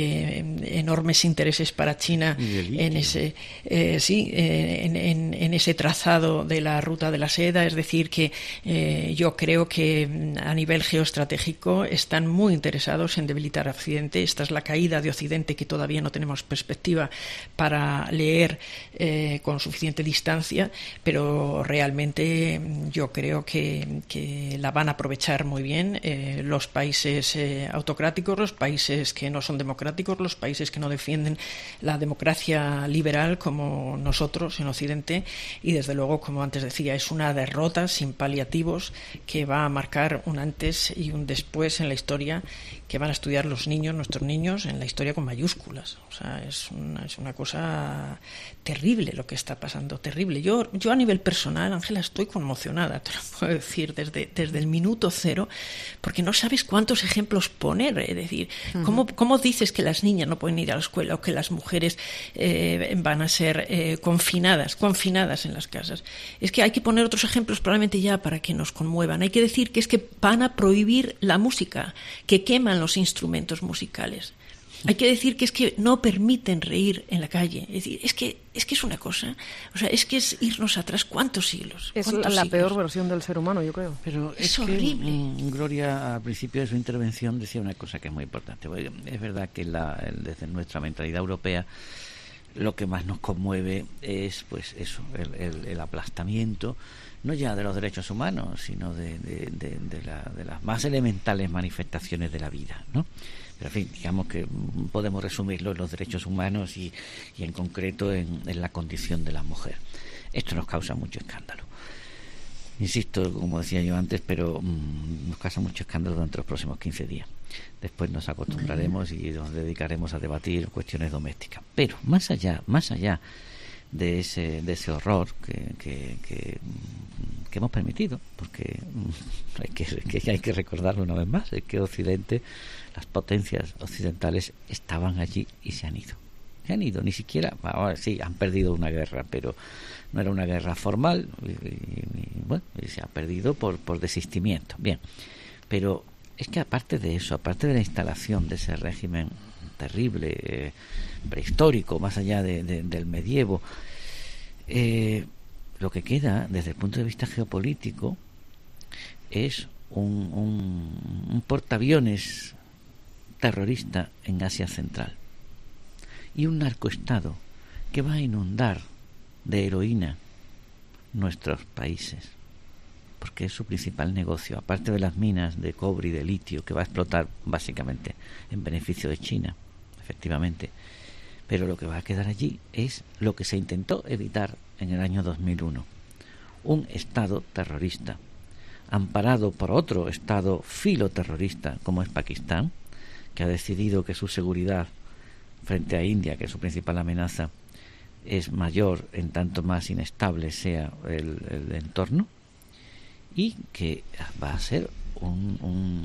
eh, enormes intereses para China en ese eh, sí eh, en, en, en ese trazado de la ruta de la seda. Es decir, que eh, yo creo que a nivel geoestratégico están muy interesados en debilitar a Occidente. Esta es la caída de Occidente que todavía no tenemos perspectiva para leer eh, con suficiente distancia, pero realmente yo creo que, que la van a aprovechar muy bien eh, los países eh, autocráticos, los países que no son democráticos, los países que no defienden la democracia liberal como nosotros en Occidente. Y desde luego, como antes decía, es una derrota sin paliativos que va a marcar un antes y un después en la historia, que van a estudiar los niños, nuestros niños, en la historia con mayúsculas. O sea, es una, es una cosa terrible lo que está pasando, terrible. Yo, yo a nivel personal, Ángela, estoy conmocionada, te lo puedo decir, desde, desde el minuto cero, porque no sabes cuántos ejemplos poner. Es decir, uh-huh. ¿cómo, ¿cómo dices que las niñas no pueden ir a la escuela, o que las mujeres eh, van a ser eh, confinadas, confinadas en las casas? Es que hay que poner otros ejemplos probablemente ya para que nos conmuevan. Hay que decir que es que van a prohibir la música, que queman los instrumentos musicales. Hay que decir que es que no permiten reír en la calle. Es decir, es que es que es una cosa, o sea, es que es irnos atrás cuántos siglos. Es ¿Cuántos la siglos? peor versión del ser humano, yo creo. Pero Es, es, horrible. que mm, Gloria, al principio de su intervención, decía una cosa que es muy importante. Es verdad que la, desde nuestra mentalidad europea, lo que más nos conmueve es, pues, eso, el, el, el aplastamiento, no ya de los derechos humanos, sino de, de, de, de, la, de las más elementales manifestaciones de la vida, ¿no? Pero, en fin, digamos que podemos resumirlo en los derechos humanos y, y en concreto en, en la condición de la mujer. Esto nos causa mucho escándalo. Insisto, como decía yo antes, pero mmm, nos causa mucho escándalo durante los próximos quince días. Después nos acostumbraremos y nos dedicaremos a debatir cuestiones domésticas. Pero más allá, más allá de ese, de ese horror que, que, que, que hemos permitido, porque hay que, que hay que recordarlo una vez más, es que Occidente, las potencias occidentales estaban allí y se han ido. Se han ido, ni siquiera, ahora sí, han perdido una guerra, pero no era una guerra formal, y, y, y, bueno, y se ha perdido por, por desistimiento. Bien, pero es que aparte de eso, aparte de la instalación de ese régimen terrible, eh, prehistórico, más allá de, de, del medievo, eh, lo que queda desde el punto de vista geopolítico es un, un, un portaaviones terrorista en Asia Central y un narcoestado que va a inundar de heroína nuestros países, porque es su principal negocio, aparte de las minas de cobre y de litio, que va a explotar básicamente en beneficio de China, efectivamente. Pero lo que va a quedar allí es lo que se intentó evitar en el año dos mil uno, un Estado terrorista, amparado por otro Estado filoterrorista como es Pakistán, que ha decidido que su seguridad frente a India, que es su principal amenaza, es mayor en tanto más inestable sea el, el entorno, y que va a ser un,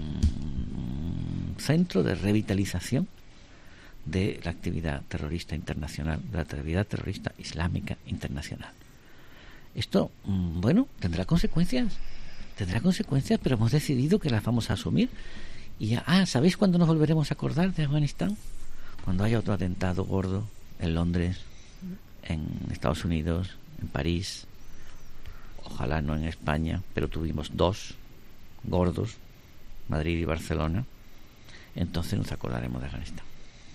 un centro de revitalización de la actividad terrorista internacional, de la actividad terrorista islámica internacional. Esto, bueno, tendrá consecuencias, tendrá consecuencias, pero hemos decidido que las vamos a asumir. Y ya, ah, ¿sabéis cuándo nos volveremos a acordar de Afganistán? Cuando haya otro atentado gordo en Londres, en Estados Unidos, en París, ojalá no en España, pero tuvimos dos gordos, Madrid y Barcelona. Entonces nos acordaremos de Afganistán.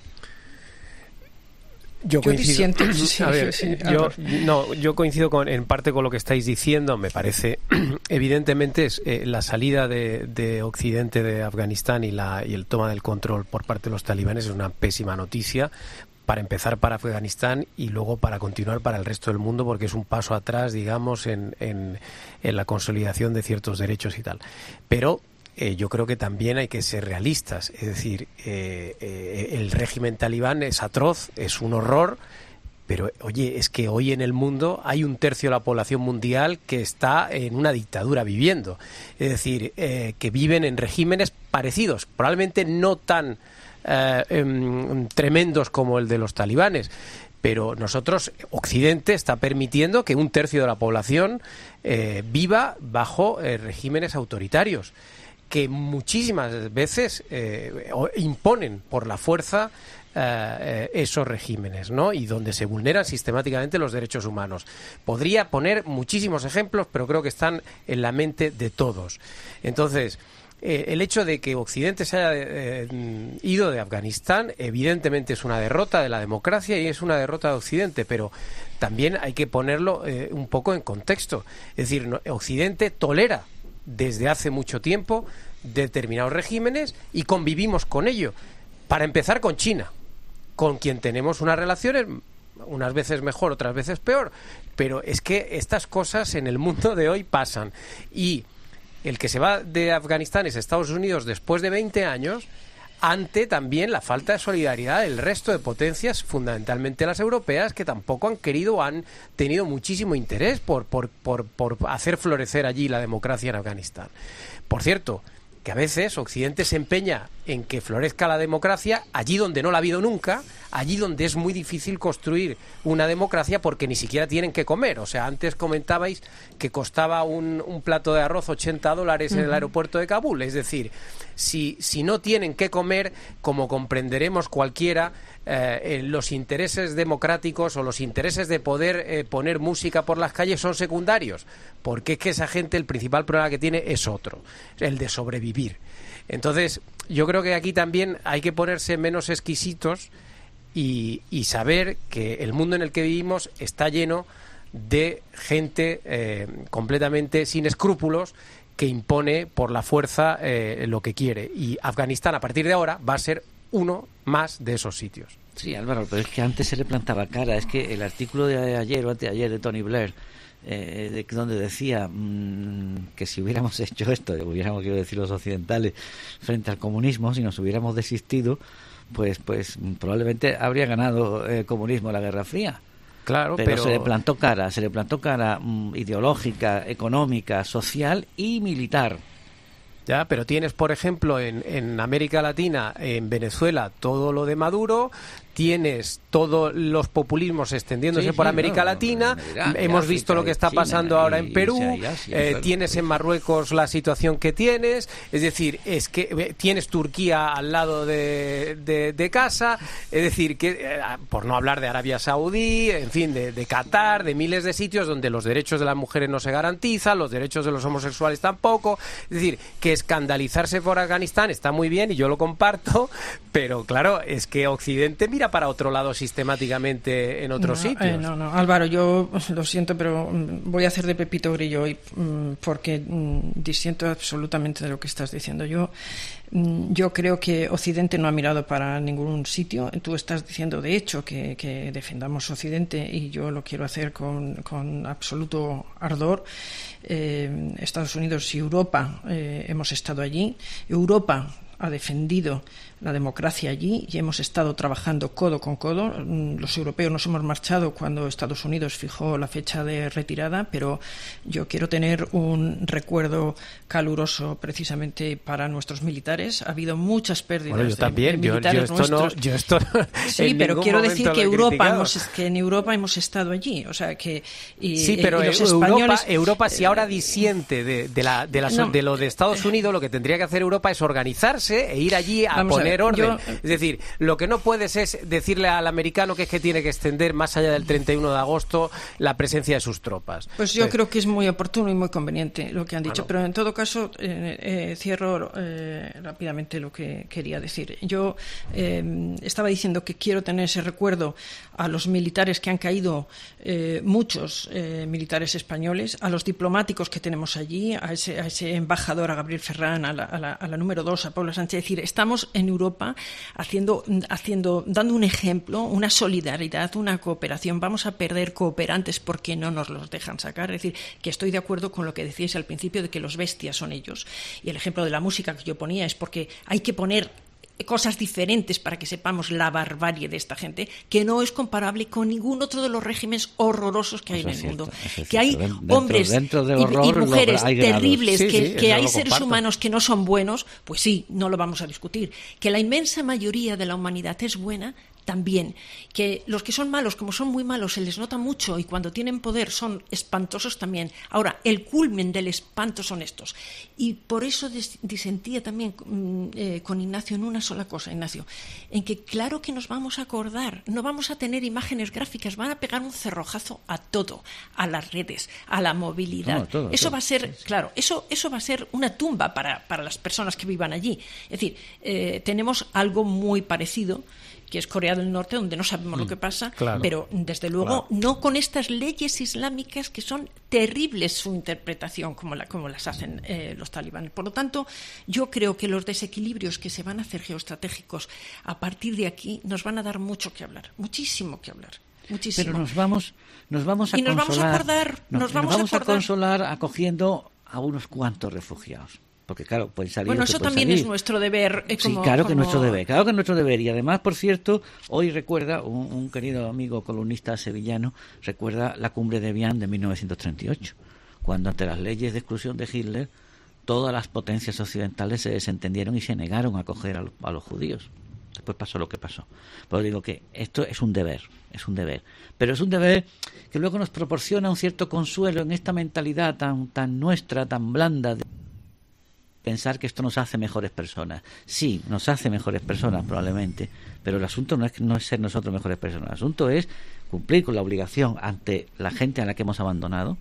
Yo coincido. Yo, sí, a ver, sí, yo, no, yo coincido con, en parte con lo que estáis diciendo. Me parece, evidentemente, es, eh, la salida de, de Occidente de Afganistán y la y el toma del control por parte de los talibanes es una pésima noticia. Para empezar para Afganistán y luego para continuar para el resto del mundo, porque es un paso atrás, digamos, en, en, en la consolidación de ciertos derechos y tal. Pero eh, yo creo que también hay que ser realistas. Es decir, eh, eh, el régimen talibán es atroz, es un horror, pero oye, es que hoy en el mundo hay un tercio de la población mundial que está en una dictadura viviendo. Es decir, eh, que viven en regímenes parecidos, probablemente no tan Eh, eh, tremendos como el de los talibanes, pero nosotros, Occidente, está permitiendo que un tercio de la población eh, viva bajo eh, regímenes autoritarios que muchísimas veces eh, imponen por la fuerza eh, esos regímenes, ¿no? Y donde se vulneran sistemáticamente los derechos humanos. Podría poner muchísimos ejemplos, pero creo que están en la mente de todos. Entonces, Eh, el hecho de que Occidente se haya eh, ido de Afganistán evidentemente es una derrota de la democracia y es una derrota de Occidente, pero también hay que ponerlo eh, un poco en contexto. Es decir, no, Occidente tolera desde hace mucho tiempo determinados regímenes y convivimos con ello. Para empezar, con China, con quien tenemos unas relaciones unas veces mejor, otras veces peor, pero es que estas cosas en el mundo de hoy pasan. Y el que se va de Afganistán es Estados Unidos después de veinte años, ante también la falta de solidaridad del resto de potencias, fundamentalmente las europeas, que tampoco han querido o han tenido muchísimo interés por, por, por, por hacer florecer allí la democracia en Afganistán. Por cierto, que a veces Occidente se empeña en que florezca la democracia allí donde no la ha habido nunca, allí donde es muy difícil construir una democracia porque ni siquiera tienen que comer. O sea, antes comentabais que costaba un, un plato de arroz ochenta dólares en el aeropuerto de Kabul. Es decir, si, si no tienen que comer, como comprenderemos cualquiera, eh, los intereses democráticos o los intereses de poder eh, poner música por las calles son secundarios, porque es que esa gente el principal problema que tiene es otro, el de sobrevivir. Entonces, yo creo que aquí también hay que ponerse menos exquisitos y, y saber que el mundo en el que vivimos está lleno de gente eh, completamente sin escrúpulos que impone por la fuerza eh, lo que quiere. Y Afganistán, a partir de ahora, va a ser uno más de esos sitios. Sí, Álvaro, pero es que antes se le plantaba cara. Es que el artículo de ayer o anteayer de Tony Blair, eh, de, donde decía mmm, que si hubiéramos hecho esto, hubiéramos, quiero decir, los occidentales, frente al comunismo, si nos hubiéramos desistido, pues pues probablemente habría ganado el comunismo la Guerra Fría. Claro, pero, pero se le plantó cara, se le plantó cara mmm, ideológica, económica, social y militar. Ya, pero tienes, por ejemplo, en, en América Latina, en Venezuela, todo lo de Maduro, tienes todos los populismos extendiéndose Sí, por sí, América no, Latina, no, Irán, hemos África, visto lo que está China, pasando ahora y- en Perú, y Asia, eh, claro. tienes en Marruecos la situación que tienes, es decir, es que eh, tienes Turquía al lado de, de, de casa, es decir, que eh, por no hablar de Arabia Saudí, en fin, de, de Qatar, de miles de sitios donde los derechos de las mujeres no se garantizan, los derechos de los homosexuales tampoco, es decir, que escandalizarse por Afganistán está muy bien y yo lo comparto, pero claro, es que Occidente mira para otro lado sistemáticamente en otros no, sitios. eh, no, no, Álvaro, yo lo siento, pero mm, voy a hacer de Pepito Grillo hoy mm, porque mm, disiento absolutamente de lo que estás diciendo. Yo, mm, yo creo que Occidente no ha mirado para ningún sitio. Tú estás diciendo, de hecho, que, que defendamos Occidente y yo lo quiero hacer con, con absoluto ardor. Eh, Estados Unidos y Europa eh, hemos estado allí. Europa ha defendido la democracia allí y hemos estado trabajando codo con codo. Los europeos nos hemos marchado cuando Estados Unidos fijó la fecha de retirada, pero yo quiero tener un recuerdo caluroso precisamente para nuestros militares. Ha habido muchas pérdidas. Bueno, yo de- también, de yo, yo militares esto nuestros. no, yo esto Sí, en pero ningún quiero momento decir que lo he Europa criticado. hemos, que en Europa hemos estado allí, o sea que y, Sí, pero y los Europa, españoles Europa si ahora disiente de, de, la, de, la- No. de lo de Estados Unidos, lo que tendría que hacer Europa es organizarse e ir allí a Vamos a poner ver, orden. yo- Es decir, lo que no puedes es decirle al americano que es que tiene que extender más allá del treinta y uno de agosto la presencia de sus tropas. Pues yo Eh, creo que es muy oportuno y muy conveniente lo que han dicho, Bueno. pero en todo caso eh, eh, cierro eh, rápidamente lo que quería decir. Yo eh, estaba diciendo que quiero tener ese recuerdo a los militares que han caído, eh, muchos eh, militares españoles, a los diplomáticos que tenemos allí, a ese, a ese embajador, a Gabriel Ferrán, a la, a la, a la número dos, a Paula Sánchez. Es decir, estamos en Europa haciendo, haciendo, dando un ejemplo, una solidaridad, una cooperación. Vamos a perder cooperantes porque no nos los dejan sacar. Es decir, que estoy de acuerdo con lo que decíais al principio de que los bestias son ellos. Y el ejemplo de la música que yo ponía es porque hay que poner cosas diferentes para que sepamos la barbarie de esta gente, que no es comparable con ningún otro de los regímenes horrorosos que hay Eso en es el cierto, mundo. eso es Que hay cierto. Dentro- hombres dentro del y- horror, y mujeres lo- hay grados. terribles, Sí, que, sí, que eso hay lo seres comparto. humanos que no son buenos, pues sí, no lo vamos a discutir. Que la inmensa mayoría de la humanidad es buena, también. Que los que son malos, como son muy malos, se les nota mucho y cuando tienen poder son espantosos también. Ahora, el culmen del espanto son estos. Y por eso dis- disentía también mm, eh, con Ignacio en una sola cosa, Ignacio, en que claro que nos vamos a acordar, no vamos a tener imágenes gráficas, van a pegar un cerrojazo a todo, a las redes, a la movilidad. No, todo, eso todo. va a ser, claro, eso, eso va a ser una tumba para, para las personas que vivan allí. Es decir, eh, tenemos algo muy parecido, que es Corea del Norte, donde no sabemos Mm, lo que pasa, claro, pero desde luego claro. no con estas leyes islámicas que son terribles su interpretación, como, la, como las hacen eh, los talibanes. Por lo tanto, yo creo que los desequilibrios que se van a hacer geoestratégicos a partir de aquí nos van a dar mucho que hablar, muchísimo que hablar. Muchísimo. Pero nos vamos, nos vamos a Y nos vamos a consolar, acordar, no, nos vamos a acordar. consolar acogiendo a unos cuantos refugiados. Porque claro, pueden salir. Bueno, los que eso pueden también salir. es nuestro deber. eh, Sí, como- claro que es como- nuestro deber, claro que es nuestro deber. Y además, por cierto, hoy recuerda, un, un querido amigo columnista sevillano, recuerda la cumbre de Evian de mil novecientos treinta y ocho, cuando ante las leyes de exclusión de Hitler, todas las potencias occidentales se desentendieron y se negaron a acoger a los, a los judíos. Después pasó lo que pasó. Pero digo que esto es un deber, es un deber. Pero es un deber que luego nos proporciona un cierto consuelo en esta mentalidad tan, tan nuestra, tan blanda, de pensar que esto nos hace mejores personas. Sí, nos hace mejores personas probablemente, pero el asunto no es, no es ser nosotros mejores personas. El asunto es cumplir con la obligación ante la gente a la que hemos abandonado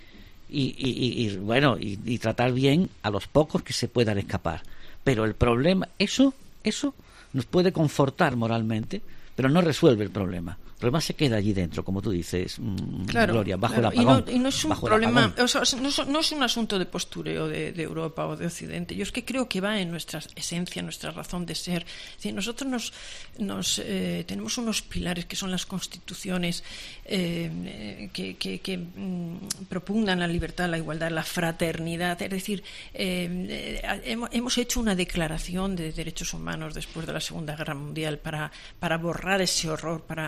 y, y, y, y, bueno, y, y tratar bien a los pocos que se puedan escapar. Pero el problema, eso, eso nos puede confortar moralmente, pero no resuelve el problema. El problema se queda allí dentro, como tú dices, mmm, Claro, Gloria, bajo claro. el apagón. Y no, y no es un bajo el problema, apagón. o sea, no, es, no es un asunto de postureo de, de Europa o de Occidente. Yo es que creo que va en nuestra esencia, nuestra razón de ser. Es decir, nosotros nos, nos eh, tenemos unos pilares que son las constituciones eh, que, que, que mm, propugnan la libertad, la igualdad, la fraternidad. Es decir, eh, eh, hemos, hemos hecho una declaración de derechos humanos después de la Segunda Guerra Mundial para, para borrar ese horror, para, para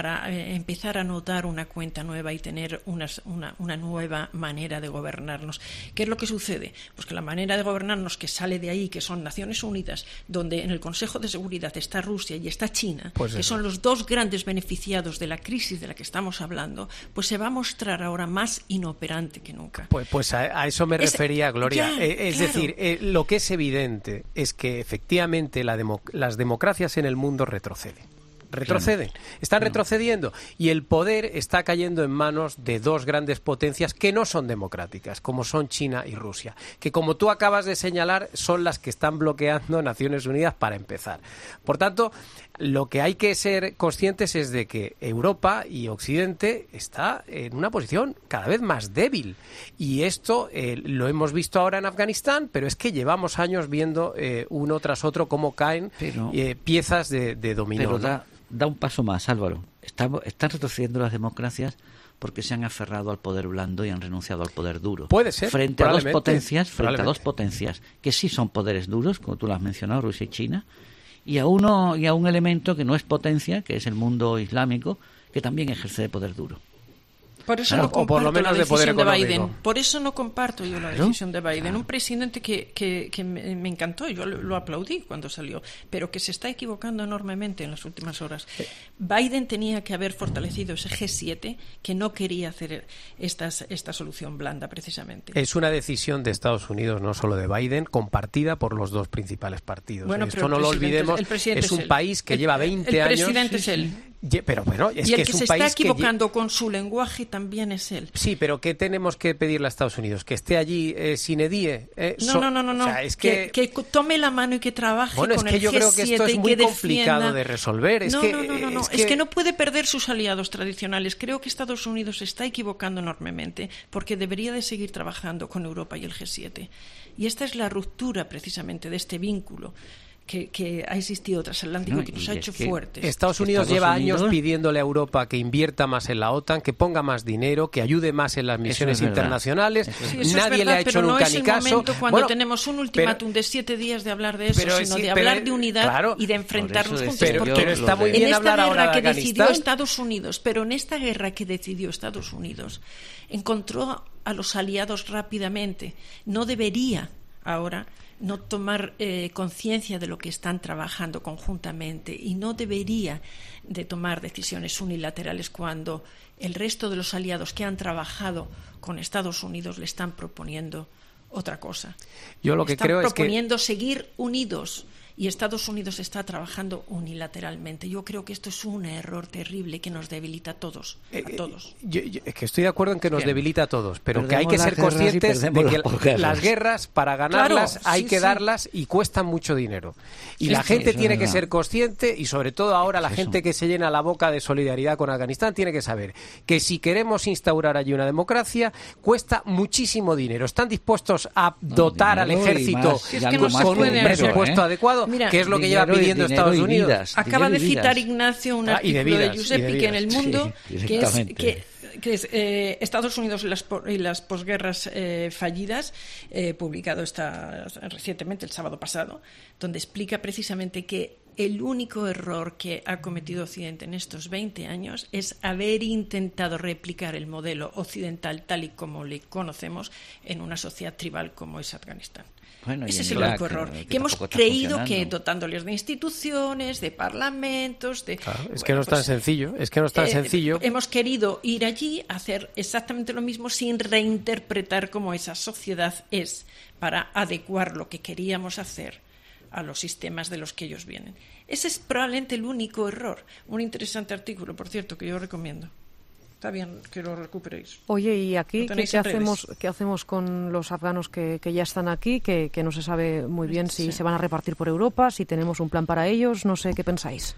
para eh, empezar a notar una cuenta nueva y tener unas, una, una nueva manera de gobernarnos. ¿Qué es lo que sucede? Pues que la manera de gobernarnos que sale de ahí, que son Naciones Unidas, donde en el Consejo de Seguridad está Rusia y está China, pues que son los dos grandes beneficiados de la crisis de la que estamos hablando, pues se va a mostrar ahora más inoperante que nunca. Pues, pues a, a eso me es, refería, Gloria. Ya, eh, es claro. decir, eh, lo que es evidente es que efectivamente la demo, las democracias en el mundo retroceden. Retroceden, claro. Están claro. retrocediendo y el poder está cayendo en manos de dos grandes potencias que no son democráticas, como son China y Rusia, que como tú acabas de señalar son las que están bloqueando Naciones Unidas para empezar. Por tanto, lo que hay que ser conscientes es de que Europa y Occidente está en una posición cada vez más débil y esto eh, lo hemos visto ahora en Afganistán, pero es que llevamos años viendo eh, uno tras otro cómo caen pero, eh, piezas de, de dominó. Pero da, da un paso más, Álvaro. Estamos, están retrocediendo las democracias porque se han aferrado al poder blando y han renunciado al poder duro. Puede ser. Frente a dos potencias, frente a dos potencias que sí son poderes duros, como tú lo has mencionado, Rusia y China, y a uno y a un elemento que no es potencia, que es el mundo islámico, que también ejerce de poder duro. Por eso claro, no comparto por lo menos la de poder decisión de económico. Biden. Por eso no comparto yo la ¿Claro? decisión de Biden. Claro. Un presidente que, que, que me, me encantó, yo lo, lo aplaudí cuando salió, pero que se está equivocando enormemente en las últimas horas. Sí. Biden tenía que haber fortalecido ese G siete que no quería hacer estas, esta solución blanda, precisamente. Es una decisión de Estados Unidos, no solo de Biden, compartida por los dos principales partidos. Bueno, Esto no lo olvidemos. Es un es país que el, lleva veinte el años. El presidente es él. Pero bueno, es y el que, que, es un se país está equivocando que... con su lenguaje también es él. Sí, pero ¿qué tenemos que pedirle a Estados Unidos? ¿Que esté allí eh, sin edie? Eh, no, so... no, no, no, no. O sea, es que... que... que tome la mano y que trabaje bueno, con es que el yo G siete creo que esto es muy que complicado defienda... de resolver. Es no, que, no, no, no, no. Es, es que... que no puede perder sus aliados tradicionales. Creo que Estados Unidos se está equivocando enormemente porque debería de seguir trabajando con Europa y el G siete. Y esta es la ruptura precisamente de este vínculo Que, que ha existido transatlántico no, que nos ha hecho fuertes. Estados Unidos Estados lleva Unidos... años pidiéndole a Europa que invierta más en la OTAN, que ponga más dinero, que ayude más en las misiones es internacionales. Eso es sí, Nadie verdad, le ha hecho nunca ni caso. Pero no es el momento cuando bueno, tenemos un ultimátum de siete días de hablar de eso, pero, sino sí, de hablar pero, de unidad claro, y de enfrentarnos juntos. Pero, porque pero está muy bien en esta hablar guerra ahora de que decidió Afganistán. Estados Unidos, pero en esta guerra que decidió Estados Unidos, encontró a los aliados rápidamente. No debería ahora no tomar eh, conciencia de lo que están trabajando conjuntamente y no debería de tomar decisiones unilaterales cuando el resto de los aliados que han trabajado con Estados Unidos le están proponiendo otra cosa. Yo lo que están creo proponiendo es que... seguir unidos y Estados Unidos está trabajando unilateralmente. Yo creo que esto es un error terrible que nos debilita a todos. Eh, a todos. Yo, yo, es que estoy de acuerdo en que nos Bien. debilita a todos, pero Perdemos que hay que ser conscientes de que las las guerras, para ganarlas, claro, hay sí, que sí. darlas y cuestan mucho dinero. Y Sí, la sí, gente eso tiene es que verdad. ser consciente, y sobre todo ahora la Eso. gente que se llena la boca de solidaridad con Afganistán tiene que saber que si queremos instaurar allí una democracia, cuesta muchísimo dinero. Están dispuestos a No, dotar al dinero y ejército más, y con, algo más con un puede presupuesto ¿eh? adecuado, Mira, que es lo que lleva dinero y- pidiendo dinero Estados y Unidos. vidas. Acaba de Dinero y citar vidas. Ignacio un Ah, y de artículo de, vidas, y de Giuseppe que en El vidas. Mundo Sí, que es directamente. que, que es eh, Estados Unidos y las, po- y las posguerras eh, fallidas, eh, publicado esta, recientemente, el sábado pasado, donde explica precisamente que el único error que ha cometido Occidente en estos veinte años es haber intentado replicar el modelo occidental tal y como le conocemos en una sociedad tribal como es Afganistán. Bueno, y Ese en es el Irak, único error. que Que hemos tampoco está creído que funcionando. dotándoles de instituciones, de parlamentos, de... Claro, es bueno, que no es tan pues, sencillo, es que no es tan eh, sencillo. Hemos querido ir allí a hacer exactamente lo mismo sin reinterpretar cómo esa sociedad es para adecuar lo que queríamos hacer a los sistemas de los que ellos vienen. Ese es probablemente el único error. Un interesante artículo, por cierto, que yo recomiendo. Está bien que lo recuperéis. Oye, ¿y aquí Lo qué, tenéis qué en redes. hacemos, qué hacemos con los afganos que, que ya están aquí, que, que no se sabe muy bien si Sí. se van a repartir por Europa, si tenemos un plan para ellos? No sé, ¿qué pensáis?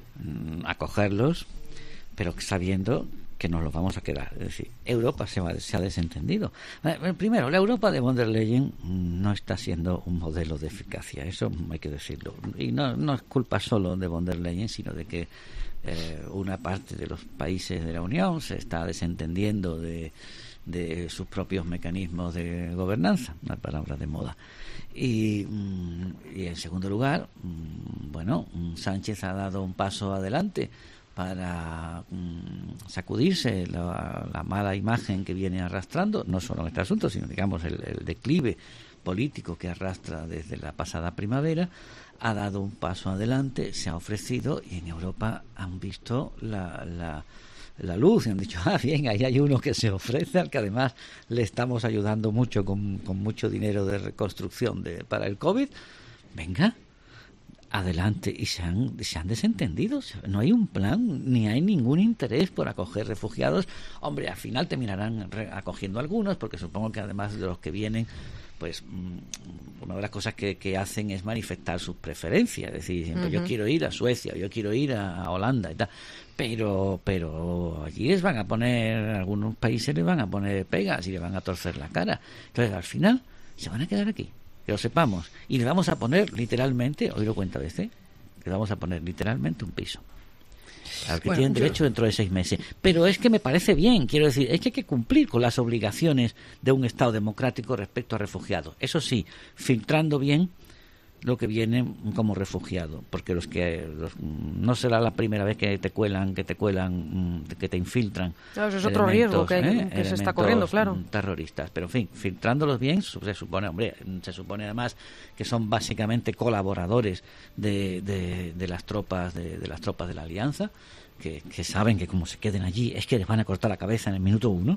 Mm, acogerlos, pero sabiendo que nos los vamos a quedar. Es decir, Europa se, va, se ha desentendido. Eh, Primero, la Europa de von der Leyen no está siendo un modelo de eficacia, eso hay que decirlo. Y no, no es culpa solo de von der Leyen, sino de que eh, una parte de los países de la Unión se está desentendiendo de, de sus propios mecanismos de gobernanza, una palabra de moda. Y, y en segundo lugar, bueno, Sánchez ha dado un paso adelante para mm, sacudirse la, la mala imagen que viene arrastrando, no solo en este asunto, sino digamos el, el declive político que arrastra desde la pasada primavera, ha dado un paso adelante, se ha ofrecido, y en Europa han visto la, la, la luz y han dicho, ah, bien, ahí hay uno que se ofrece, al que además le estamos ayudando mucho con, con mucho dinero de reconstrucción de, para el COVID, venga, adelante. Y se han, se han desentendido, no hay un plan, ni hay ningún interés por acoger refugiados. Hombre, al final terminarán acogiendo algunos, porque supongo que además de los que vienen, pues una de las cosas que, que hacen es manifestar sus preferencias, es decir, siempre, uh-huh. yo quiero ir a Suecia, yo quiero ir a, a Holanda y tal, pero pero allí les van a poner, algunos países les van a poner pegas y les van a torcer la cara. Entonces, al final, se van a quedar aquí, que lo sepamos, y le vamos a poner literalmente, hoy lo cuenta este, le vamos a poner literalmente un piso al que bueno, tienen derecho yo... dentro de seis meses. Pero es que me parece bien, quiero decir, es que hay que cumplir con las obligaciones de un Estado democrático respecto a refugiados. Eso sí, filtrando bien lo que viene como refugiado, porque los que los, no será la primera vez que te cuelan, que te cuelan, que te infiltran. Claro, eso es otro riesgo que, ¿eh? que se está corriendo, claro. Terroristas, pero en fin, filtrándolos bien, se supone, hombre, se supone además que son básicamente colaboradores de, de, de las tropas de, de las tropas de la Alianza, que, que saben que como se queden allí es que les van a cortar la cabeza en el minuto uno,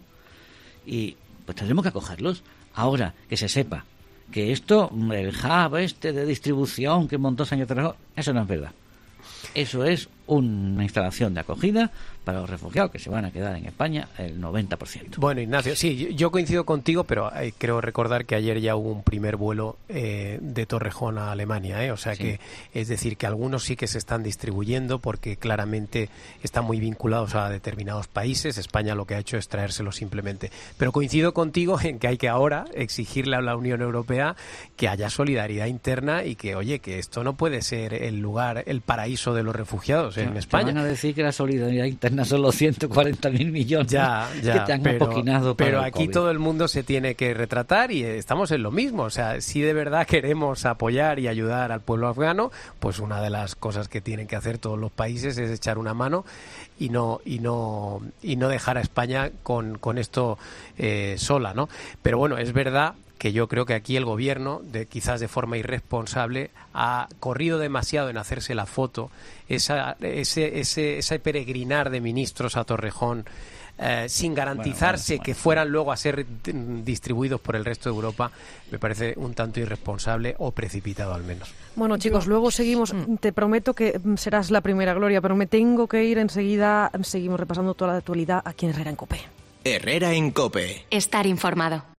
y pues tendremos que acogerlos. Ahora, que se sepa que esto, el hub este de distribución que montó Sánchez Torrejón, eso no es verdad. Eso es una instalación de acogida para los refugiados que se van a quedar en España el noventa por ciento. Bueno, Ignacio, sí, yo coincido contigo, pero eh, creo recordar que ayer ya hubo un primer vuelo eh, de Torrejón a Alemania, ¿eh? O sea sí. que, es decir, que algunos sí que se están distribuyendo porque claramente están muy vinculados a determinados países. España lo que ha hecho es traérselo simplemente. Pero coincido contigo en que hay que ahora exigirle a la Unión Europea que haya solidaridad interna y que, oye, que esto no puede ser el lugar, el paraíso de los refugiados en España. Van a decir que la solidaridad interna son los ciento cuarenta mil millones ya, ya, que te han pero, apoquinado para pero el aquí COVID. Todo el mundo se tiene que retratar y estamos en lo mismo. O sea, si de verdad queremos apoyar y ayudar al pueblo afgano, pues una de las cosas que tienen que hacer todos los países es echar una mano y no y no y no dejar a España con, con esto eh, sola, ¿no? Pero bueno, es verdad que yo creo que aquí el gobierno, de, quizás de forma irresponsable, ha corrido demasiado en hacerse la foto, esa, ese, ese, ese peregrinar de ministros a Torrejón, eh, sin garantizarse bueno, bueno, bueno, que fueran luego a ser distribuidos por el resto de Europa, me parece un tanto irresponsable o precipitado al menos. Bueno, chicos, luego seguimos. Te prometo que serás la primera, Gloria, pero me tengo que ir enseguida. Seguimos repasando toda la actualidad aquí en Herrera en COPE. Herrera en COPE. Estar informado.